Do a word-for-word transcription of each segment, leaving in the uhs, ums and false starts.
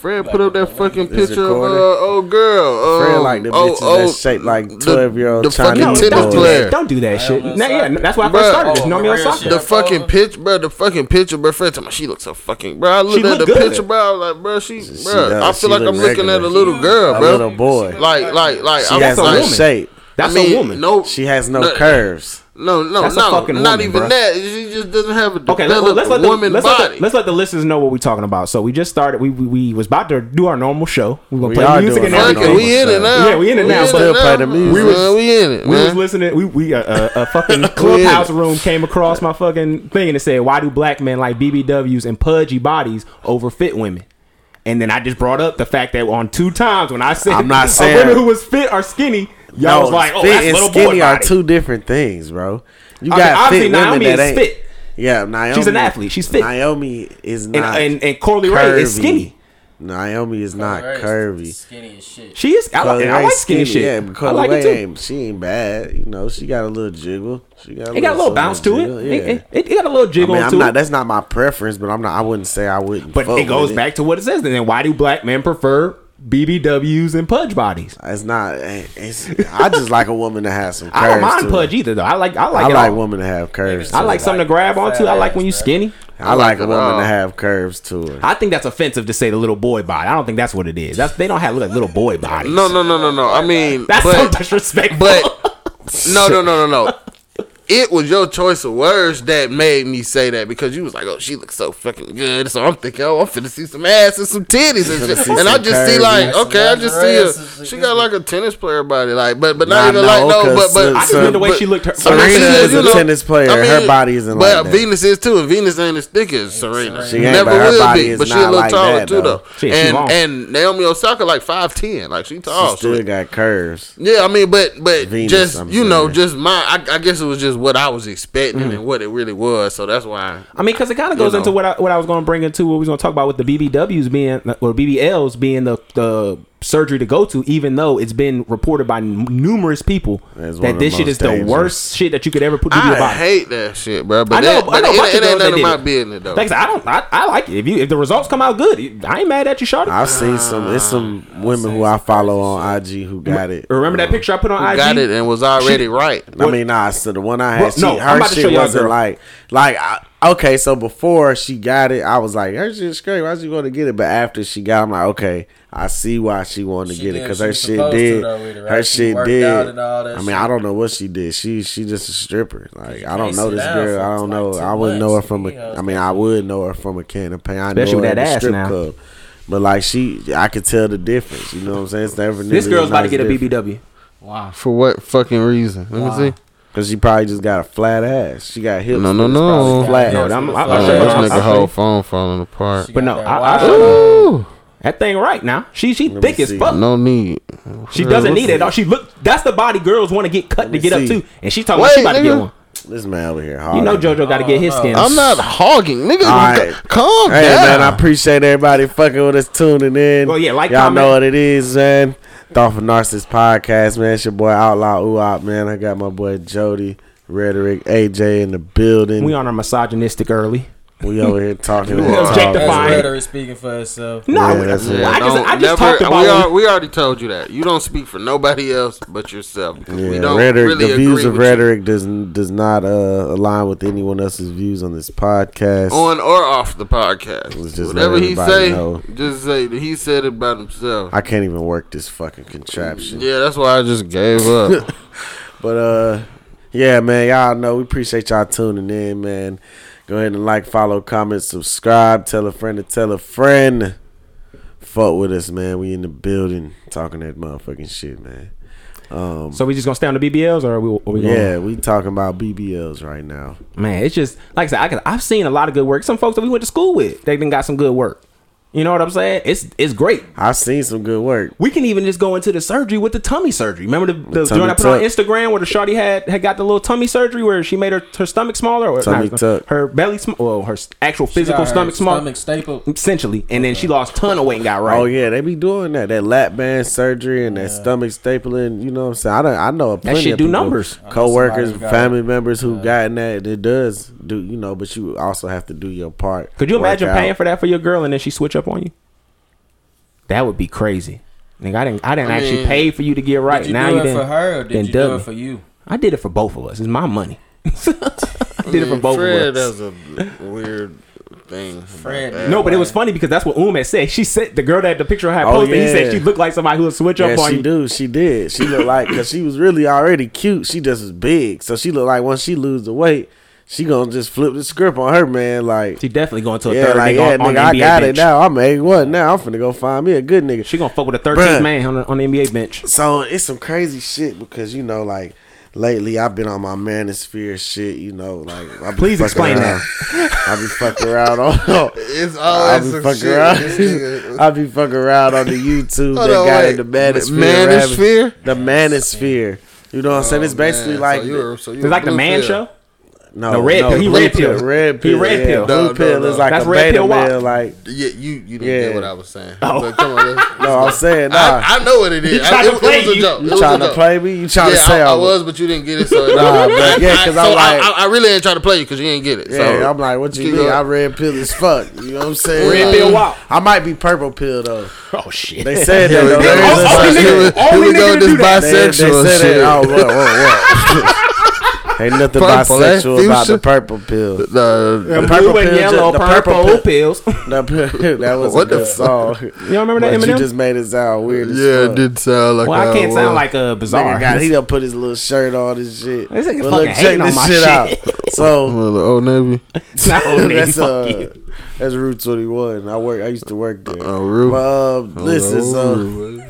Fred put up that fucking picture of uh, old girl. Fred um, like the oh, bitches oh, that shaped like twelve year old the Chinese fucking boys. tennis player. Don't do that shit. Nah, yeah, that's why I first started this. Oh, Naomi real Osaka. shit. The fucking picture, bro. The fucking picture, bro. Fred told me she looks so fucking, bro. I looked She at look the good. picture, bro. I was like, bro, she, She bro. does. I She feel like look I'm looking regular. at a little girl, A bro. little boy. Like, like, like. She I'm has like, no shape. That's I mean, a woman. No, She has no no, curves. No, no, That's a no. fucking Not woman, even bruh. that. She just doesn't have a Okay, developed let's let the, woman let's, body. let the, let's let the listeners know what we're talking about. So we just started. We we, we was about to do our normal show. We were We gonna are play music doing and our Fuck everything. it, we in it now. Yeah, we in it now, in but- Still play the music. We was, we in it, We was man. listening. We we uh, uh, a fucking clubhouse room came across my fucking thing and it said, "Why do black men like B B Ws and pudgy bodies over fit women?" And then I just brought up the fact that on two times when I said I'm not a saying- women who was fit or skinny, y'all No, was like, "Oh, fit that's and little skinny boy are body." two different things, bro. You I mean, got obviously fit women Naomi that is ain't. fit. Yeah, Naomi. She's an athlete. She's fit. Naomi is And, not. and and Corley Ray is curvy. skinny. Naomi is not Alright, curvy. Skinny as shit. She is. I, like, Carly and I Rae like skinny, shit. Yeah, but I Carly like Rae it too. ain't. She ain't bad. You know, she got a little jiggle. She got. A It got a little bounce to it. jiggle, Yeah. It, it, it got a little I jiggle mean, I'm to not. it. That's not my preference, but I'm not. I wouldn't say I wouldn't. But fuck it goes with back to what it says. Then why do black men prefer B B Ws and pudge bodies? It's not. It's. I just like a woman to have some curves. I don't mind to pudge it. either though. I like. I like. I it like all. women to have curves. I to like it. something to grab onto. I like when you Fat ass, skinny. I like a it woman all. to have curves to her. I think that's offensive to say the little boy body. I don't think that's what it is. That's they don't have like little boy bodies. No, no, no, no, no. I mean, that's so but, disrespectful. but no, no, no, no, no. It was your choice of words that made me say that because you was like, "Oh, she looks so fucking good." So I'm thinking, "Oh, I'm finna see some ass and some titties and shit." see And I some just see curvy- like, Some okay, I just lingerie, see some her. She shit. got like a tennis player body, like, but but Nah, not even no, like no, but 'cause but some- I just mean the way she looked. Her, Serena I mean, is you a know, tennis player. I mean, Her body isn't but like that. Venus is too, and Venus ain't as thick as Serena. She ain't, Never but her will body be, is but she a not little like taller that, too, though. though. Shit, she and long. and Naomi Osaka like five ten, like she She tall. still so- got curves. Yeah, I mean, but but Venus, just I'm you know, saying. just my. I, I guess it was just what I was expecting Mm. and what it really was. So that's why. I mean, because it kind of goes You know. into what I what I was going to bring into what we was going to talk about with the B B Ws being or B B Ls being the the surgery to go to, even though it's been reported by n- numerous people It's one that of this the shit most is the dangerous. worst shit that you could ever put to your I body. hate that shit, bro. But I know, that, I but know a it, bunch it of ain't girls none that of my did it. business though. Like I said, I don't. I, I like it. If you if the results come out good, I ain't mad at you, Shawty. I've seen some. It's some women who I follow on I G who got it. Remember that picture I put on Who I G? got it and was already right. I mean, nah. So the one I had, Well, she, no, I'm her about to show shit y'all, wasn't girl. like, like. I, okay, so before she got it, I was like, her shit's great. Why she going to get it? But after she got, it, I'm like, okay, I see why she wanted to She get it did because what her she shit supposed to, did. though, with it, right? Her She shit worked did. out and all that I mean, shit. I don't know what she did. She she just a stripper. Like I don't can't know sit this down girl. for I don't like know. two I wouldn't know her months. from a. You know, I mean, I would know her from a can of paint. I know Especially her with at that the ass strip now. club. But like she, I could tell the difference. You know what I'm saying? It's never. This girl's about to get a B B W. Wow. For what fucking reason? Let Wow. me see. Cause she probably just got a flat ass. She got hips. No, but no, it's no. probably Flat. No, Yeah, I'm- it's I'm- the I'll Oh, show you. this I'll nigga show you. whole phone falling apart. She But no, got that I- wide I'll show you. Ooh, That thing right now. She she me thick as see. fuck. no need. She doesn't need it. She look. That's the body girls want to get cut to me get up see. to, and she talking about she Wait, about to get nigga. one. This man over here. You know hogging. JoJo got to get his Oh, skin. no. I'm not hogging, nigga. All right. Calm Hey down. man, I appreciate everybody fucking with us, tuning in. Well, yeah, like, y'all comment. know what it is, man. Thoughtful Narcissist Podcast, man. It's your boy Outlaw Uop, man. I got my boy Jody, Rhetoric, A J in the building. We We, on our misogynistic early. over here talking. You about are. Objectifying. talk. That's rhetoric speaking for herself. No, Yeah, that's it. Yeah, I just don't- I just never- talked about. We, it. are, we already told you that you don't speak for nobody else but yourself because we Yeah, don't rhetoric. really the agree views of with Rhetoric does does not uh, align with anyone else's views on this podcast. you. on or off the podcast. Let's just Whatever let he everybody say, know. just say that he said it about himself. I can't even work this fucking contraption. Yeah, that's why I just gave up. But uh, yeah, man, y'all know we appreciate y'all tuning in, man. Go ahead and like, follow, comment, subscribe, tell a friend to tell a friend. Fuck with us, man. We in the building talking that motherfucking shit, man. Um, So we just gonna stay on the B B Ls, or are we? Are we gonna, yeah, we talking about B B Ls right now. Man, it's just like I said. I could, I've seen a lot of good work. Some folks that we went to school with, they done got some good work. You know what I'm saying? It's it's great. I've seen some good work. We can even just go into the surgery with the tummy surgery. Remember the, the tummy joint I put on tuck. Instagram where the shawty had had got the little tummy surgery where she made her, her stomach smaller, or Tummy not, tuck. her belly, sm- well, her actual She physical got her stomach smaller, Stomach staple. essentially, and then she lost ton of weight and got right. Oh yeah, they be doing that. That lap band surgery and that stomach stapling. You know what I'm saying? I don't. I know plenty shit of do people, numbers. Co-workers, somebody who got family members who gotten that. It does do. You know, but you also have to do your part. Could you Work imagine out. paying for that for your girl and then she switch up on you? That would be crazy. Nigga, I didn't. I didn't I actually mean, pay for you to get right. Did you now do you it didn't, for her or did then you do dub it me. for you? I did it for both of us. It's my money. I did it for both Fred of us. has a weird thing. Fred, about that. No, but it was funny because that's what Um had said. She said the girl that had the picture of her had Oh, posted. He said yeah. she looked like somebody who would switch Yeah, up on she you. do. She did. She looked like because she was really already cute. She just was big, so she looked like once she lose the weight, she gonna just flip the script on her man. Like She definitely going to a yeah, third like nigga yeah, on, on nigga, the I N B A got bench. it now. I'm A one now. I'm finna go find me a good nigga. She gonna fuck with the thirteenth Bruh. man on the, on the N B A bench. So it's some crazy shit because you know, like lately I've been on my manosphere shit. You know, like I be Please fucking explain around. I be fucking around on. It's I always be some fucking shit. around. This nigga- I be fucking around on the YouTube Hold that on, got wait. in the manosphere. Manosphere? rabbit- The manosphere. You know what I'm saying? It's Oh, basically man. like So you were- so you It's were like the blue man pill. show. no, The red no, pill. He blue red pill. Red He pill. red yeah. pill. Blue No, pill no, is no. like That's a red beta pill walk. male. Like Yeah, you you didn't Yeah. get what I was saying. Oh. But come on, let's, no, I'm saying nah. I, I know what it He is. tried I, to it, it play was a you. joke. It You was trying a to joke. play me? You trying Yeah, to say I, I I'm- was, but you didn't get it. So Nah, but yeah, I- 'cause so I'm like- I, I, I really ain't trying to play you because you ain't get it. Yeah, so I'm like, what you keep mean? going. I red pill as fuck. You know what I'm saying? Red Like, pill walk. I might be purple pill though. Oh shit. They said Here that. we though. go. There Oh, is a- oh, Here nigga- we- only here we nigga go to with do this that. They, they bisexual said shit. that. Oh, what, what, what? Ain't nothing Purple, eh? bisexual about the Fuchsia? purple pill. The, The Blue and pill yellow, ju- the purple, purple pills. The- that was What a the good fuck? song. You don't remember that But you Eminem? just made it sound weird as yeah, fuck. it did sound like. Well, how I can't it sound was. like a bizarre. Nigga got, he done put his little shirt on and shit. This nigga But fucking check hating on this my shit shit. out. So Well, the Old Navy. It's not only that's fuck uh, you. that's Route twenty-one. I work. I used to work there. Oh, real. But um, listen, so so.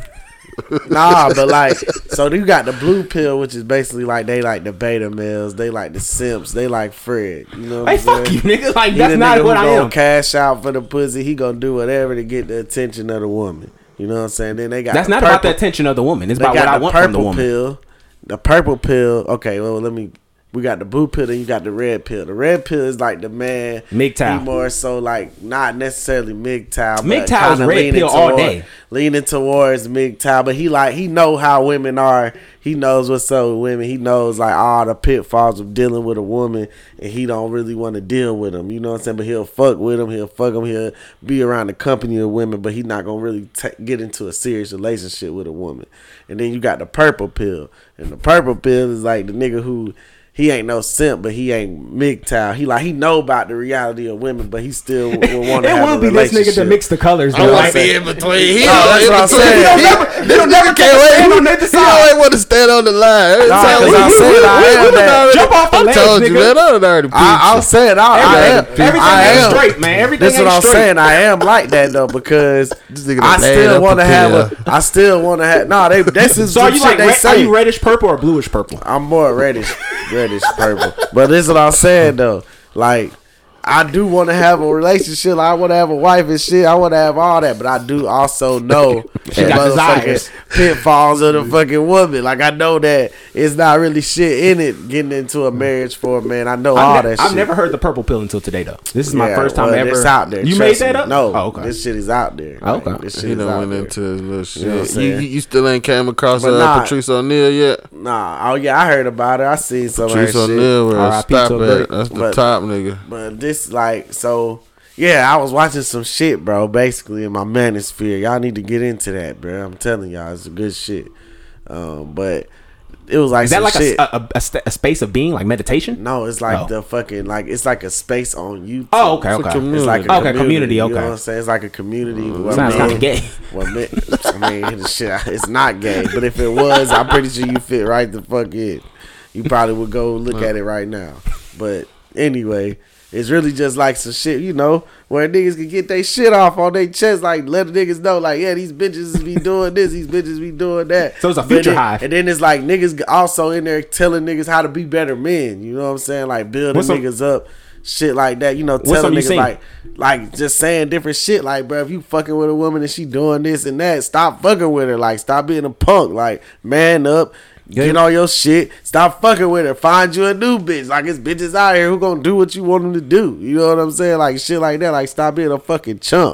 nah, but like, so you got the blue pill, which is basically like they like the beta males, they like the simps, they like Fred. You know what Hey, I'm fuck saying? you, nigga. Like He that's the not nigga what who I gonna am. cash out for the pussy. He gonna do whatever to get the attention of the woman. You know what I'm saying? Then they got That's the not purple, about the attention of the woman. It's They about got what I the want from the purple woman. pill. The purple pill. Okay, well let me. We got the blue pill and you got the red pill. The red pill is like the man. M G T O W. He more so like not necessarily M G T O W. M G but T O W is kinda red leaning pill all toward- day. Leaning towards M G T O W, but he like he know how women are. He knows what's up with women. He knows like all the pitfalls of dealing with a woman, and he don't really want to deal with them. You know what I'm saying? But he'll fuck with them. He'll fuck them. He'll be around the company of women, but he's not gonna really ta get into a serious relationship with a woman. And then you got the purple pill, and the purple pill is like the nigga who. He ain't no simp, but he ain't M G T O W. He like he know about the reality of women, but he still will want to It have a would be this relationship. nigga to mix the colors. I though. want Like, to be in between. He No, that's in what I'm between. saying. He He don't don't never, never this nigga can't wait. stand He, on neither he side. always want to stand on the line. Every Nah, time 'cause we- I'm we- saying we- I we- am we that. already- Jump off the I ledge, told you, nigga. man. I done already I, I'm peeped saying I, I am. Everything, everything I ain't am. straight, man. Everything This is ain't what I'm straight. saying. I am like that though because This nigga I done laid still up want to a have pill. a. I still want to have. No, they. This is So some are you shit like they red, say. are you reddish purple or bluish purple? I'm more reddish, reddish purple. But this is what I'm saying though. Like I do want to have a relationship. I want to have a wife and shit. I want to have all that. But I do also know She the got motherfucking desires. pitfalls of the fucking woman. Like I know that it's not really shit in it getting into a marriage for a man. I know all I've, ne- that I've shit. never heard the purple pill until today, though. This is my Yeah, first time well, ever. It's out there. You trust made that me. up? No. Oh, okay. This shit is out there. Okay. Like, this shit He is done out went there. into his little shit. You know what I'm you, saying? you, you still ain't came across But uh, nah. Patrice O'Neal yet? Nah. Oh yeah, I heard about it. I seen some of Patrice that shit. O'Neal, where R I I P stop to a at. break. That's the But- top nigga. But this like so yeah, I was watching some shit, bro, basically in my manosphere. Y'all need to get into that, bro. I'm telling y'all, it's good shit. Um, but it was like Is that some like a, shit. a, a, sta- a space of being, like meditation? no, it's like Oh. the fucking like it's like a space on YouTube. Oh, okay, It's a okay. community. It's like a Okay, community. community, You okay. know what I'm saying? It's like a community. where Sounds men- kind of gay. Well, men, I mean, shit, it's not gay, but if it was, I'm pretty sure you fit right the fuck in. You probably would go look at it right now. But anyway, it's really just like some shit, you know, where niggas can get their shit off on their chest, like let the niggas know, like, yeah, these bitches be doing this, these bitches be doing that. So it's a But future then- hive. And then it's like niggas also in there telling niggas how to be better men. You know what I'm saying? Like building What's some- niggas up. Shit like that, you know, What's telling some you niggas seen? like, like just saying different shit. Like, bro, if you fucking with a woman and she doing this and that, stop fucking with her. Like, stop being a punk. Like, man up, get on your shit. Stop fucking with her. Find you a new bitch. Like, it's bitches out here who gonna do what you want them to do. You know what I'm saying? Like, shit like that. Like, stop being a fucking chump.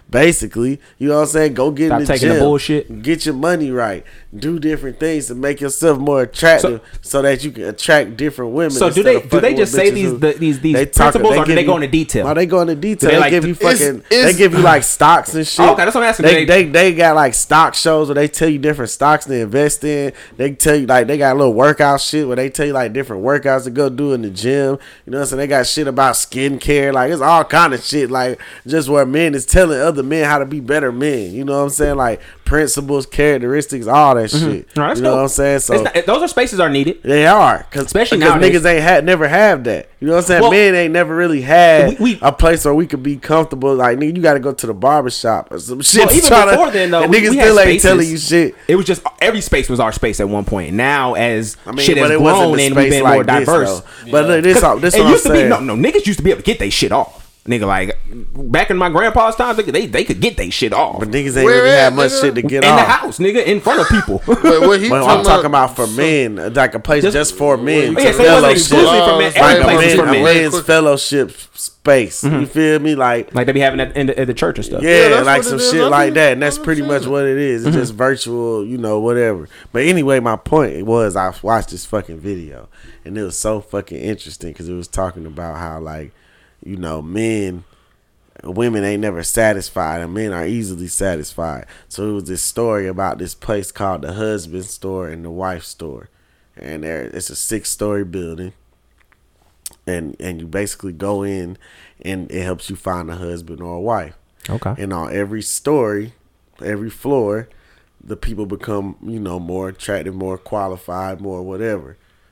Basically, you know what I'm saying? Go get Stop in the taking gym, the bullshit. get your money right, do different things to make yourself more attractive, so, so that you can attract different women. So do they do they just say these the, these these they talk, principles, they or do they you, go into detail? No, they go into detail. they They, like- give you it's- fucking. it's- they give you like stocks and shit. Oh, okay, that's what I'm asking. They, They- they they got like stock shows where they tell you different stocks to invest in. They tell you like they got a little workout shit where they tell you like different workouts to go do in the gym. You know what I'm saying? They got shit about skincare. Like it's all kind of shit. Like just where men is telling other men how to be better men. You know what I'm saying? Like principles, characteristics, all that shit. All right, that's you know dope. what I'm saying? So It's not, those are spaces are needed. they are, cause, Especially because nowadays. niggas ain't had never have that. You know what I'm saying? Well, Men ain't never really had we- we- a place where we could be comfortable. Like nigga, you got to go to the barber shop or some shit. Well, even try to- before then, though, and we- niggas we had still ain't spaces. telling you shit. It was just every space was our space at one point. Now, as I mean, shit has but it wasn't grown the and we've space been like more this, diverse. though. But look, this, all- this it what I'm used to saying. be no, no niggas used to be able to get their shit off. Nigga, like back in my grandpa's time, they they, they could get their shit off But niggas ain't Where really at, have much nigga? shit to get in off. the house, nigga, in front of people. Wait, what he But I'm talking about for men, like a place Just- just, for men. Yeah, to so it wasn't fellowship. exclusively for men. Like Every Like a, place was men, for a men. men's Quick- fellowship space. You feel me? Like Like they be having that in the, at the church and stuff. yeah, Yeah, that's like what some it is. shit That's like what- that, and that's that's pretty what much it what it is. It's just virtual, you know, whatever. But anyway, my point was I watched this fucking video, and it was so fucking interesting because it was talking about how like, you know, men, women ain't never satisfied, and men are easily satisfied. So it was this story about this place called the husband store and the wife store, and there it's a six story building. And and you basically go in, and it helps you find a husband or a wife. Okay. And on every story, every floor, the people become, you know, more attractive, more qualified, more whatever.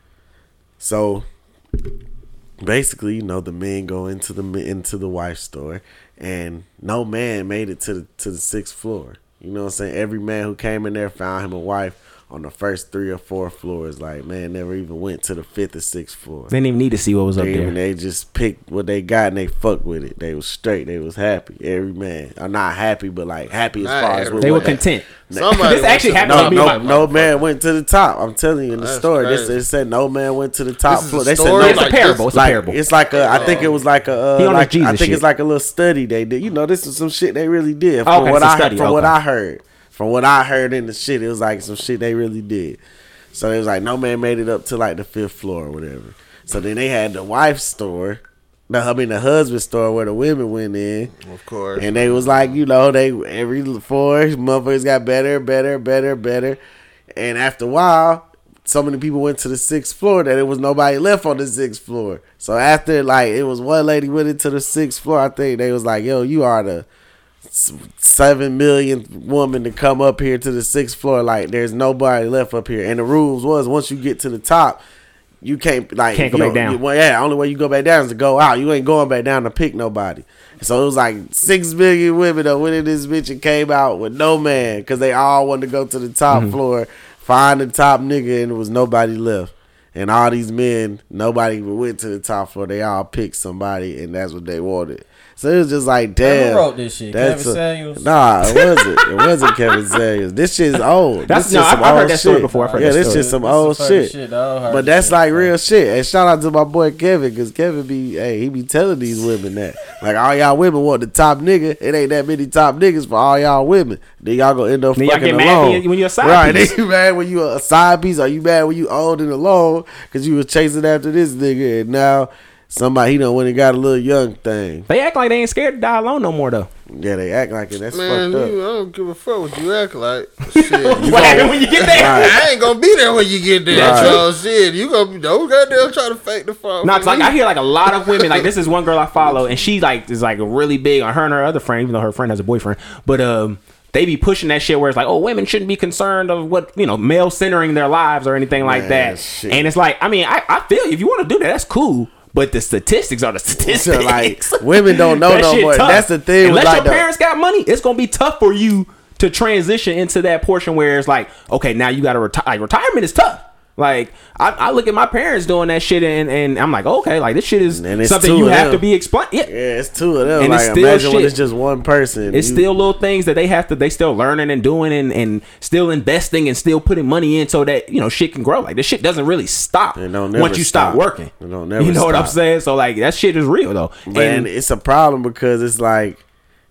So basically, you know, the men go into the into the wife store, and no man made it to the to the sixth floor. You know what I'm saying? Every man who came in there found him a wife on the first three or four floors. Like, man, never even went to the fifth or sixth floor. They didn't even need to see what was up They, there. even, they just picked what they got and they fucked with it. They was straight. They was happy. Every man, or not happy, but like happy as Not far as every- with They what were content. Somebody This went actually to the happened No, to me. no, My- no man went to the top. I'm telling you in the That's story. This crazy. it said no man went to the top This is floor. a They said story? no. It's a Like parable. this- It's a Like parable. it's like a. I think it was like a. Uh, He on that like, Jesus I think shit. it's like a little study they did. You know, this is some shit they really did. From Oh, okay, what it's a I study, heard, from what okay. I heard, from what I heard in the shit, it was like some shit they really did. So it was like no man made it up to like the fifth floor or whatever. So then they had the wife store. No, I mean the husband store where the women went in. Of course. And they was like, you know, they every four motherfuckers got better, better, better, better. And after a while, so many people went to the sixth floor that it was nobody left on the sixth floor. So after like it was one lady went into the sixth floor, I think they was like, yo, you are the s- seven millionth woman to come up here to the sixth floor. Like there's nobody left up here. And the rules was once you get to the top, you can't like Can't go you back don't- down. you- well, yeah, only way you go back down is to go out. You ain't going back down to pick nobody. So it was like six million women that went in this bitch and came out with no man because they all wanted to go to the top Mm-hmm. floor, find the top nigga, and there was nobody left. And all these men, nobody even went to the top floor. They all picked somebody, and that's what they wanted. So it was just like, damn. Who wrote this shit? that's Kevin a- Samuels? Nah, it wasn't. It wasn't Kevin Samuels. This shit is old. That's- this no, is some I've- I've heard old that story shit. before. I've heard yeah, that this story. is some This old some funny shit. dog. I heard But this that's shit. like real shit. And shout out to my boy Kevin, because Kevin be, hey, he be telling these women that. Like, all y'all women want the top nigga. It ain't that many top niggas for all y'all women. Then y'all gonna end up Then y'all fucking get mad alone. when you- when you're a side right, piece. They you mad when you a side piece, or you mad when you old and alone because you was chasing after this nigga, and now somebody, he done went and got a little young thing. They act like they ain't scared to die alone no more though. Yeah, they act like it. That's Man, fucked up. you, I don't give a fuck what you act like. Shit. You What happened when you get there? Right. I ain't gonna be there when you get there. Right. So shit, you gonna be don't goddamn try to fake the fuck. No, it's like I hear like a lot of women. Like this is one girl I follow, and she like is like really big on her and her other friend, even though her friend has a boyfriend. But um, they be pushing that shit where it's like, oh, women shouldn't be concerned of what you know, male centering their lives or anything like Man, that. shit. And it's like, I mean, I, I feel you. If you want to do that, that's cool. But the statistics are the statistics. So, like, women don't know That no shit more. tough. That's the thing. with, Unless like, your the- parents got money, it's gonna be tough for you to transition into that portion where it's like, okay, now you got to retire. Like retirement is tough. Like I, I look at my parents doing that shit, and, and I'm like, okay, like this shit is And it's something two you of have them. to be explained. Yeah. Yeah, it's two of them. And like, it's still imagine when shit. it's just one person. It's You- still little things that they have to, they still learning and doing and, and still investing and still putting money in so that, you know, shit can grow. Like this shit doesn't really stop It don't never once you stop, stop. working. It don't never You know what I'm stop. saying? So like that shit is real though. Man, And it's a problem because it's like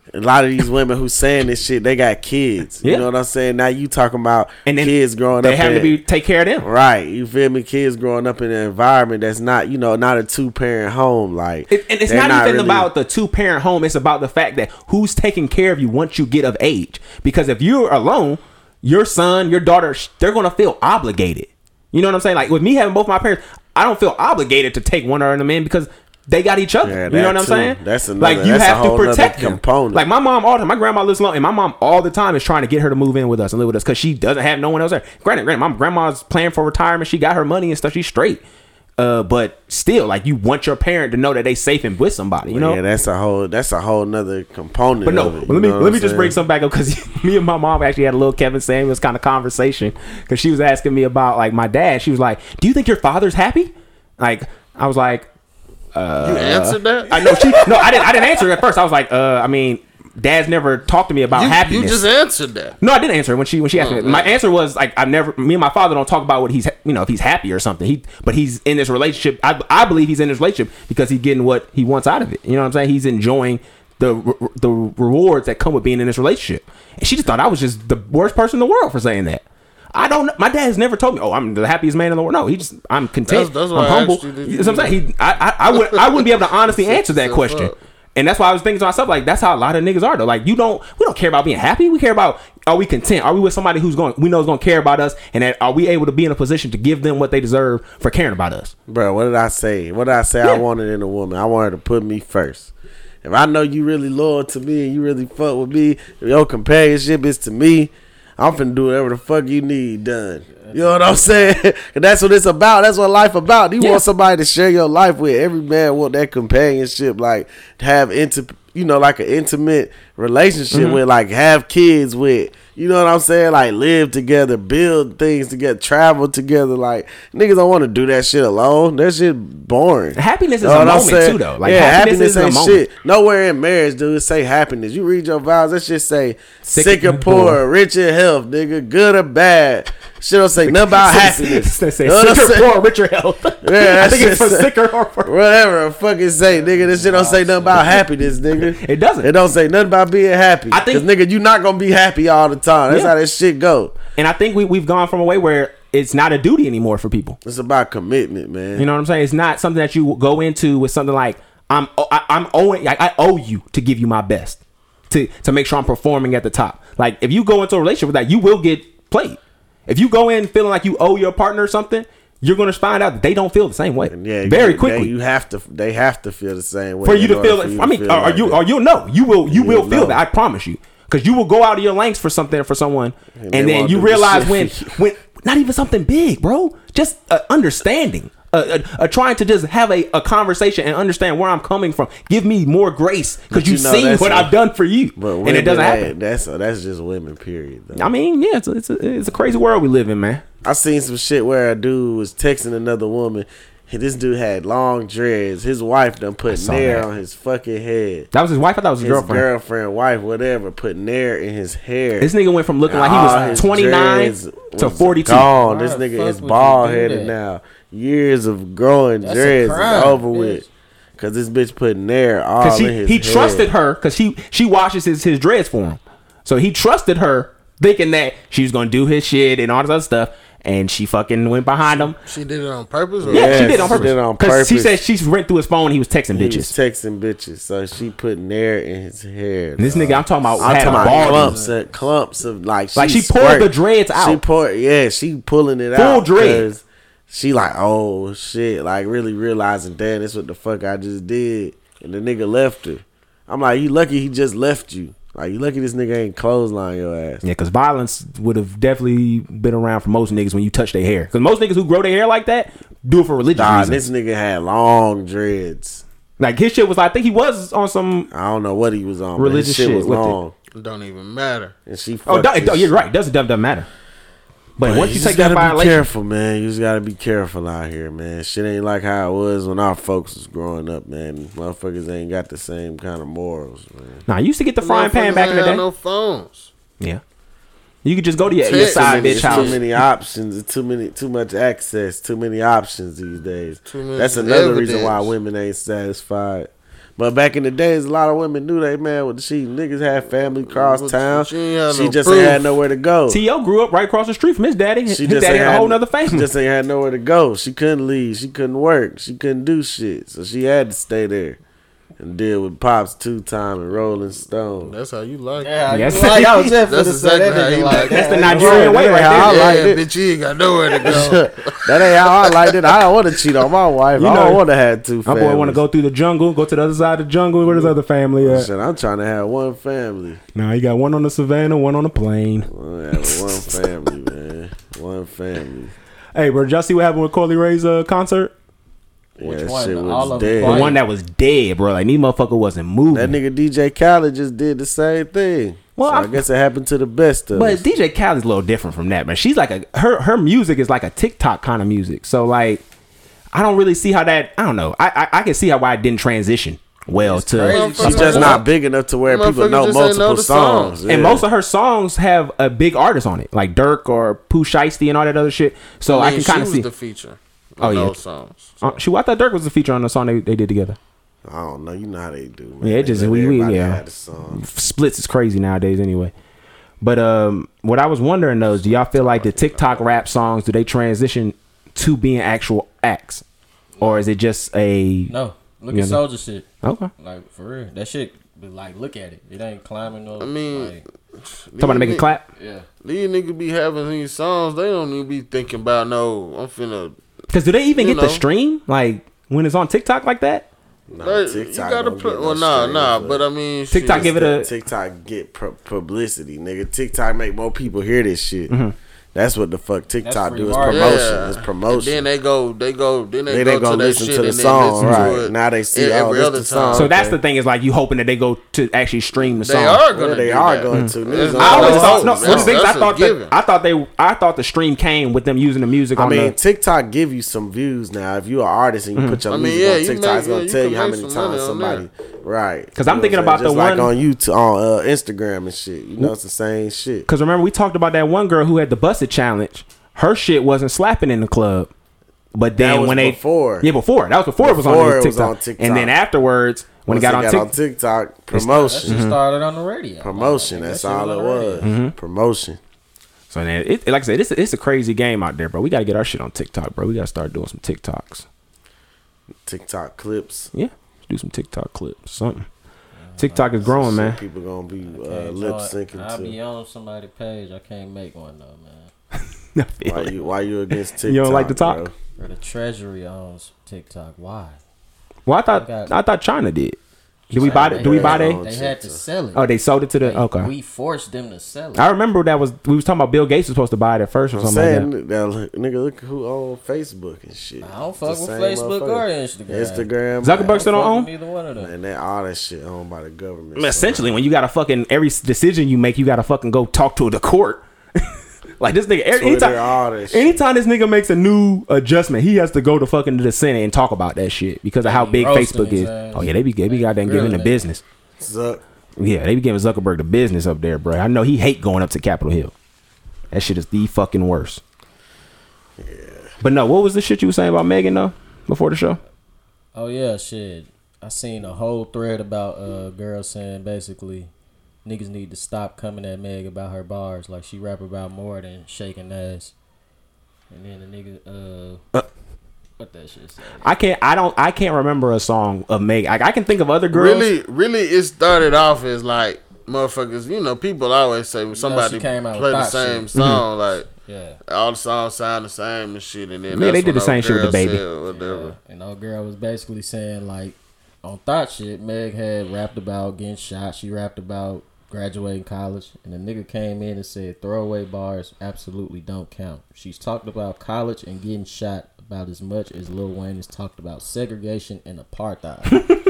a lot of these women who saying this shit, they got kids. You Yeah. know what I'm saying? Now you talking about And then kids growing they up. have in, to be take care of them. right. You feel me? Kids growing up in an environment that's not, you know, not a two parent home. Like, It, and it's they're not, even really- about the two parent home. It's about the fact that who's taking care of you once you get of age. Because if you're alone, your son, your daughter, sh- they're gonna feel obligated. You know what I'm saying? Like with me having both my parents, I don't feel obligated to take one of them in because they got each other. Yeah, you know that what I'm too. saying? That's another- like you that's a have to whole nother protect them. component. Like my mom all the time, my grandma lives alone, and my mom all the time is trying to get her to move in with us and live with us because she doesn't have no one else there. Granted, granted, my grandma's planning for retirement. She got her money and stuff. She's straight. Uh, but still, like you want your parent to know that they safe and with somebody. You know? Yeah, that's a whole that's a whole nother component. But no, of it, let you me know let what me I'm just saying? bring something back up because me and my mom actually had a little Kevin Samuels kind of conversation because she was asking me about like my dad. She was like, "Do you think your father's happy?" Like I was like, You answered that? "I know she no, I didn't I didn't answer at first. I was like, uh, I mean, Dad's never talked to me about You, happiness." you just answered that. No, I didn't answer when she when she asked Oh, me. man. My answer was like I never. Me and my father don't talk about what he's you know if he's happy or something. He but he's in this relationship. I I believe he's in this relationship because he's getting what he wants out of it. You know what I'm saying? He's enjoying the re- the rewards that come with being in this relationship. And she just thought I was just the worst person in the world for saying that. I don't. know. My dad has never told me, "Oh, I'm the happiest man in the world." No, he just I'm content. That's- that's I'm why I humble. asked you, did You you- know what I'm saying? He, I, I I would I wouldn't be able to honestly answer that yourself question. up. And that's why I was thinking to myself, like, that's how a lot of niggas are, though. Like, you don't, we don't care about being happy. We care about, are we content? Are we with somebody who's going, we know is going to care about us? And that, are we able to be in a position to give them what they deserve for caring about us? Bro, what did I say? What did I say Yeah. I wanted in a woman? I wanted to put me first. If I know you really loyal to me and you really fuck with me, if your companionship is to me, I'm finna do whatever the fuck you need done. You know what I'm saying? And that's what it's about. That's what life about. You Yeah. want somebody to share your life with. Every man want that companionship, like to have inti- you know, like an intimate relationship Mm-hmm. with, like have kids with. You know what I'm saying? Like live together, build things together, travel together. Like niggas don't want to do that shit alone. That shit boring. Happiness is Know a what I'm moment, saying? too, though. Like, yeah, happiness happiness, is a ain't moment. shit. Nowhere in marriage do it say happiness. You read your vows, that shit say Sick sick, and or poor, poor. rich or health, nigga, good or bad. Shit don't say nothing about happiness. They say You know what I'm sicker, saying? poor, richer health. Yeah, I that think it's shit for say- sicker or for. Whatever, fucking say, nigga. This shit don't say nothing about happiness, nigga. It doesn't. It don't say nothing about being happy. I think- Cause nigga, you not gonna be happy all the time. That's Yeah. how this shit go. And I think we, we've gone from a way where it's not a duty anymore for people. It's about commitment, man. You know what I'm saying? It's not something that you go into with something like I'm I, I'm owing like I owe you to give you my best to to make sure I'm performing at the top. Like if you go into a relationship with that, you will get played. If you go in feeling like you owe your partner something, you're gonna find out that they don't feel the same way. Yeah, very you, quickly. They, you have to. They have to feel the same way for you in to order feel for it. you I to mean, feel or, like you that. or you'll know. You will you, You will will feel know. that. I promise you. Because you will go out of your lengths for something for someone, and, And they then won't you do the realize shit when for you. when not even something big, bro. Just uh, understanding. Uh, uh, uh, trying to just have a, a conversation and understand where I'm coming from. Give me more grace because But you you've know seen that's what a- I've done for you, But and it doesn't women, happen. That's that's just women. Period. Though. I mean, yeah, it's a, it's, a, it's a crazy world we live in, man. I seen some shit where a dude was texting another woman. And this dude had long dreads. His wife done put saw nair that. on his fucking head. That was his wife. I thought it was his, His girlfriend. girlfriend, wife, whatever, put nair in his hair. This nigga went from looking like he All was his twenty-nine dreads to was forty-two. Gone. Why This the nigga fuck is would you bald do headed that? now. Years of growing That's a dreads is crime, over bitch. with. Cause this bitch put nair all Because in he, his he head. trusted her because he she washes his, his dreads for him. So he trusted her thinking that she was going to do his shit and all this other stuff. And she fucking went behind him. She did it on purpose? Or Yeah, Yeah, she did it on she purpose. did it on Because she purpose. said she went through his phone and he was texting He was bitches. texting bitches, so she put nair in his hair. And this nigga, I'm talking about, I'm had talking about baldness. clumps of clumps of like Like, she pulled squirt. the dreads She out. poured, yeah, she pulling it Full out. dreads. 'cause She like, oh shit, like really realizing, damn, this what the fuck I just did, and the nigga left her. I'm like, you lucky he just left you. Like, you lucky this nigga ain't clothesline your ass. Yeah, because violence would have definitely been around for most niggas when you touch their hair. Because most niggas who grow their hair like that do it for religious Nah, reasons. this nigga had long dreads. Like his shit was, I think he was on some. I don't know what he was on. Religious but his shit shit was with it. long, It don't even matter. and she. Oh, fucked don't- his you're shit. right. Doesn't doesn't matter. But Man, once you, just take that gotta be violation, careful, man. You just gotta be careful out here, man. Shit ain't like how it was when our folks was growing up, man. Motherfuckers ain't got the same kind of morals, man. nah, you used to get the frying pan Motherfuckers back in the ain't day. had no phones. Yeah, you could just go to your, your Text. side Too many, bitch too house. many options, too many, too much access, too many options these days. Too much That's another reason why evidence. women ain't satisfied. But back in the days, a lot of women knew they man with the she niggas had family across But town. she ain't had She no just proof. ain't had nowhere to go. T O grew up right across the street from his daddy. His She just daddy ain't had a whole nother She family. just ain't had nowhere to go. She couldn't leave. She couldn't work. She couldn't do shit. So she had to stay there and deal with Pops Two Time and Rolling Stone. That's how you like it. Yeah, Yes. you like, I was just That's finna say exactly that how nigga you like like That's that. the Nigerian way right how there. I Yeah, liked it. bitch, you ain't got nowhere to go. That ain't how I liked it. I don't want to cheat on my wife. You I know, don't want to have two My families. boy want to go through the jungle, go to the other side of the jungle. Where his other family at? Shit, I'm trying to have one family. Nah, he got one on the savannah, one on the plane. I wanna have one family, man. One family. Hey, bro, did y'all see what happened with Carly Rae's uh, concert? Yeah, Which that one? shit The- was all of them dead. The quiet? one that was dead, bro. Like, these motherfucker wasn't moving. That nigga D J Khaled just did the same thing. Well, So I I'm- guess it happened to the best of But us. D J Khaled's a little different from that, man. She's like a her her music is like a TikTok kind of music. So like, I don't really see how that. I don't know. I I, I can see how why it didn't transition well It's to. crazy. She's just not big enough to where people Motherfuckers know just ain't know multiple the songs. songs. And Yeah. most of her songs have a big artist on it, like Dirk or Pooh Shiesty and all that other shit. So I, mean, can kind of she see. was the feature. Oh, Oh yeah. yeah, those songs. Uh, she, I thought Dirk was the feature on the song they, they did together. I don't know. You know how they do, man. Yeah, it They just- let we- we- everybody yeah. have the song. Splits is crazy nowadays anyway. But um, what I was wondering though is, do y'all feel like the TikTok rap songs, do they transition to being actual acts, or is it just a No, look You at know? Soulja shit. okay? Like for real, that shit. Be like, look at it. It ain't climbing no. I mean, like, Somebody make it clap. yeah. These niggas be having these songs. They don't even be thinking about no. I'm finna. Because do they even You get the know. stream like when it's on TikTok like that? Nah, Like, TikTok you gotta don't put. get no Well, nah, streams, nah. but But I mean, TikTok shit. give it a. TikTok get pu- publicity, nigga. TikTok make more people hear this shit. Mm-hmm. That's what the fuck TikTok free do is marketing. promotion. Yeah. It's And promotion. then they go, they go, then they, They- go, they go to that listen shit to the and then song, listen right. to it. Now they see, e- oh, every this other the song. time. So that's okay. the thing is like you hoping that they go to actually stream the They song. are gonna. Yeah, they do are that. going to. Niggas It's gonna I not always go thought to. no. That's- One of the things I that's a thought given. that I thought they I thought the stream came with them using the music I on mean, the. TikTok give you some views now. If you're an artist and you put your I mean, music yeah, on you TikTok, make- it's gonna yeah, you tell can you how make many some money times on somebody. Right. 'Cause I'm You know thinking what about saying? the Just like one- on YouTube, on uh, Instagram and shit. You know, it's the same shit. Because remember we talked about that one girl who had the busted challenge. Her shit wasn't slapping in the club, but then That was when they before. yeah before that was before, it was Before on it was TikTok. on TikTok. And then afterwards when Once it got, they on, got on Tik- TikTok, That promotion. shit started on the radio. Promotion. Like, That's that shit all was it on the radio. was. Mm-hmm. Promotion. So then, it, like I said, it's a, it's a crazy game out there, bro. We got to get our shit on TikTok, bro. We got to start doing some TikToks. TikTok clips. Yeah, do some TikTok clips, something. TikTok is growing, Shit man. People gonna be uh, Can't lip join- syncing I be to. on somebody's page. I can't make one though, man. I feel Why it. you? Why you against TikTok? You don't like to talk? bro? Or the Treasury owns TikTok. Why? Well, I thought I got- I thought China did. Did we buy They- it? Do we buy they- that? They had to sell it. Oh, they sold it to the. They- Okay. We forced them to sell it. I remember that was we was talking about Bill Gates was supposed to buy it at first or I'm something saying, like that. that, look- nigga, look who on Facebook and shit. I don't It's fuck the with same Facebook or motherfucker. Instagram. Instagram. Zuckerberg still don't fuck own? with neither one of them. And that all that shit owned by the government. I mean, so- essentially, when you got to fucking every s- decision you make, you got to fucking go talk to the court. Like this nigga, every- Twitter, anytime, all that shit. anytime this nigga makes a new adjustment, he has to go to fucking the Senate and talk about that shit because of how be big roasting Facebook his is. ass. Oh yeah, they be they be Like, goddamn giving really, the nigga. business. Zuck. Yeah, they be giving Zuckerberg the business up there, bro. I know he hate going up to Capitol Hill. That shit is the fucking worst. Yeah. But no, what was the shit you was saying about Megan though before the show? Oh yeah, shit. I seen a whole thread about uh girls saying basically niggas need to stop coming at Meg about her bars. Like she rap about more than shaking ass. And then the nigga uh, Uh. what that shit say? I can't. I don't. I can't remember a song of Megan. I, I can think of other girls. Really, really, it started off as like motherfuckers. You know, people always say when somebody she came out play with the thought same shit. song, like Yeah. all the songs sound the same and shit. And then Yeah, they that's did the when same old shit with girl the baby. said Whatever. Yeah. And old girl was basically saying like on thought shit, Meg had rapped about getting shot. She rapped about graduating college, and the nigga came in and said throwaway bars absolutely don't count. She's talked about college and getting shot about as much as Lil Wayne has talked about segregation and apartheid.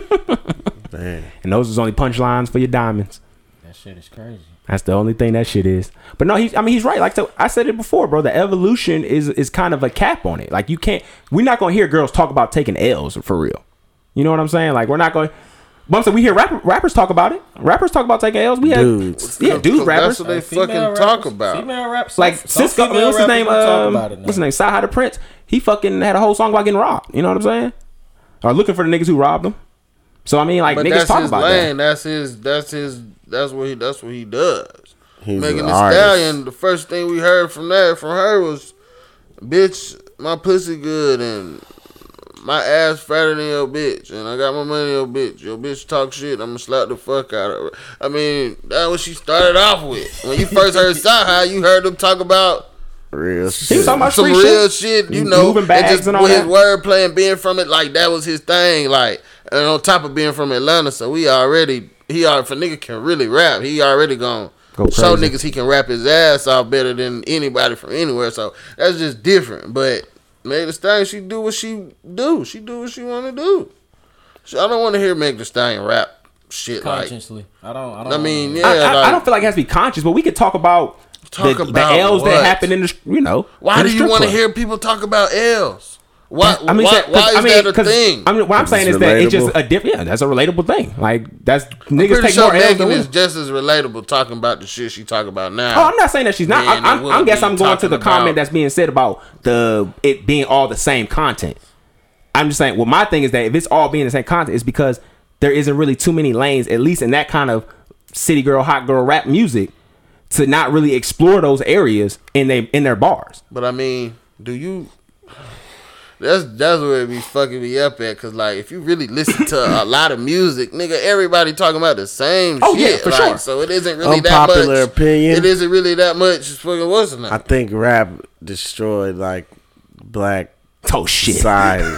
Damn. And those is only punchlines for your diamonds. That shit is crazy. That's the only thing that shit is. But no, he's. I mean, he's right. Like so, I said it before, bro. The evolution is is kind of a cap on it. Like you can't. We're not gonna hear girls talk about taking L's for real. You know what I'm saying? Like we're not going. But I'm saying we hear rapper, rappers talk about it. Rappers talk about taking L's. We have Dudes. yeah, dude rappers. That's what they Uh, female fucking talk rappers- about. Female raps, Like some Cisco, female what's his rappers name? don't talk Um, about it now. what's his name? Sci the Prince. He fucking had a whole song about getting robbed. You know what I'm saying? Or looking for the niggas who robbed him. So I mean, like But niggas that's talk his about lane. that. That's his. That's his. That's what he. That's what he does. He's Megan an Thee artist. Stallion. The first thing we heard from that from her was, "Bitch, my pussy good and my ass fatter than your bitch, and I got my money in your bitch. Your bitch talk shit, I'ma slap the fuck out of her." I mean, that's what she started off with. When you first heard Sci-Hi, you heard them talk about Real He shit. was talking about some street real shit. shit, you know, Moving bags and just and all with his that. wordplay and being from it, like that was his thing. Like, and on top of being from Atlanta, so we already he already if a nigga can really rap, he already gonna Go show crazy. niggas he can rap his ass off better than anybody from anywhere. So that's just different. But Meg Thee Stallion, she do what she do. She do what she want to do. So I don't want to hear Meg Thee Stallion rap shit like. Consciously, I don't. I don't. I mean, yeah, I, I, like, I don't feel like it has to be conscious, but we could talk about Talk the, about the L's what? that happen in the you know. why in do the you strip want to club. hear people talk about L's? Why? I mean, why, say- 'cause- why is I mean, that a 'cause, thing? I mean, what I'm saying It's is that it's just relatable. a different. Yeah, that's a relatable thing. Like that's I'm niggas pretty take sure more L's Megan than is we. just as relatable talking about the shit she talk about now. Oh, I'm not saying that she's not. Man, I, it I'm, would I guess be I'm going to the talking comment about- that's being said about the it being all the same content. I'm just saying. Well, my thing is that if it's all being the same content, it's because there isn't really too many lanes, at least in that kind of city girl, hot girl rap music, to not really explore those areas in they in their bars. But I mean, do you? That's that's where it be fucking me up at. Cause like, if you really listen to a lot of music, nigga, everybody talking about the same Oh, shit. yeah, for like, sure. So it isn't really that Unpopular much. opinion. It isn't really that much. Fucking what's the name? I think rap destroyed like black Oh shit. society.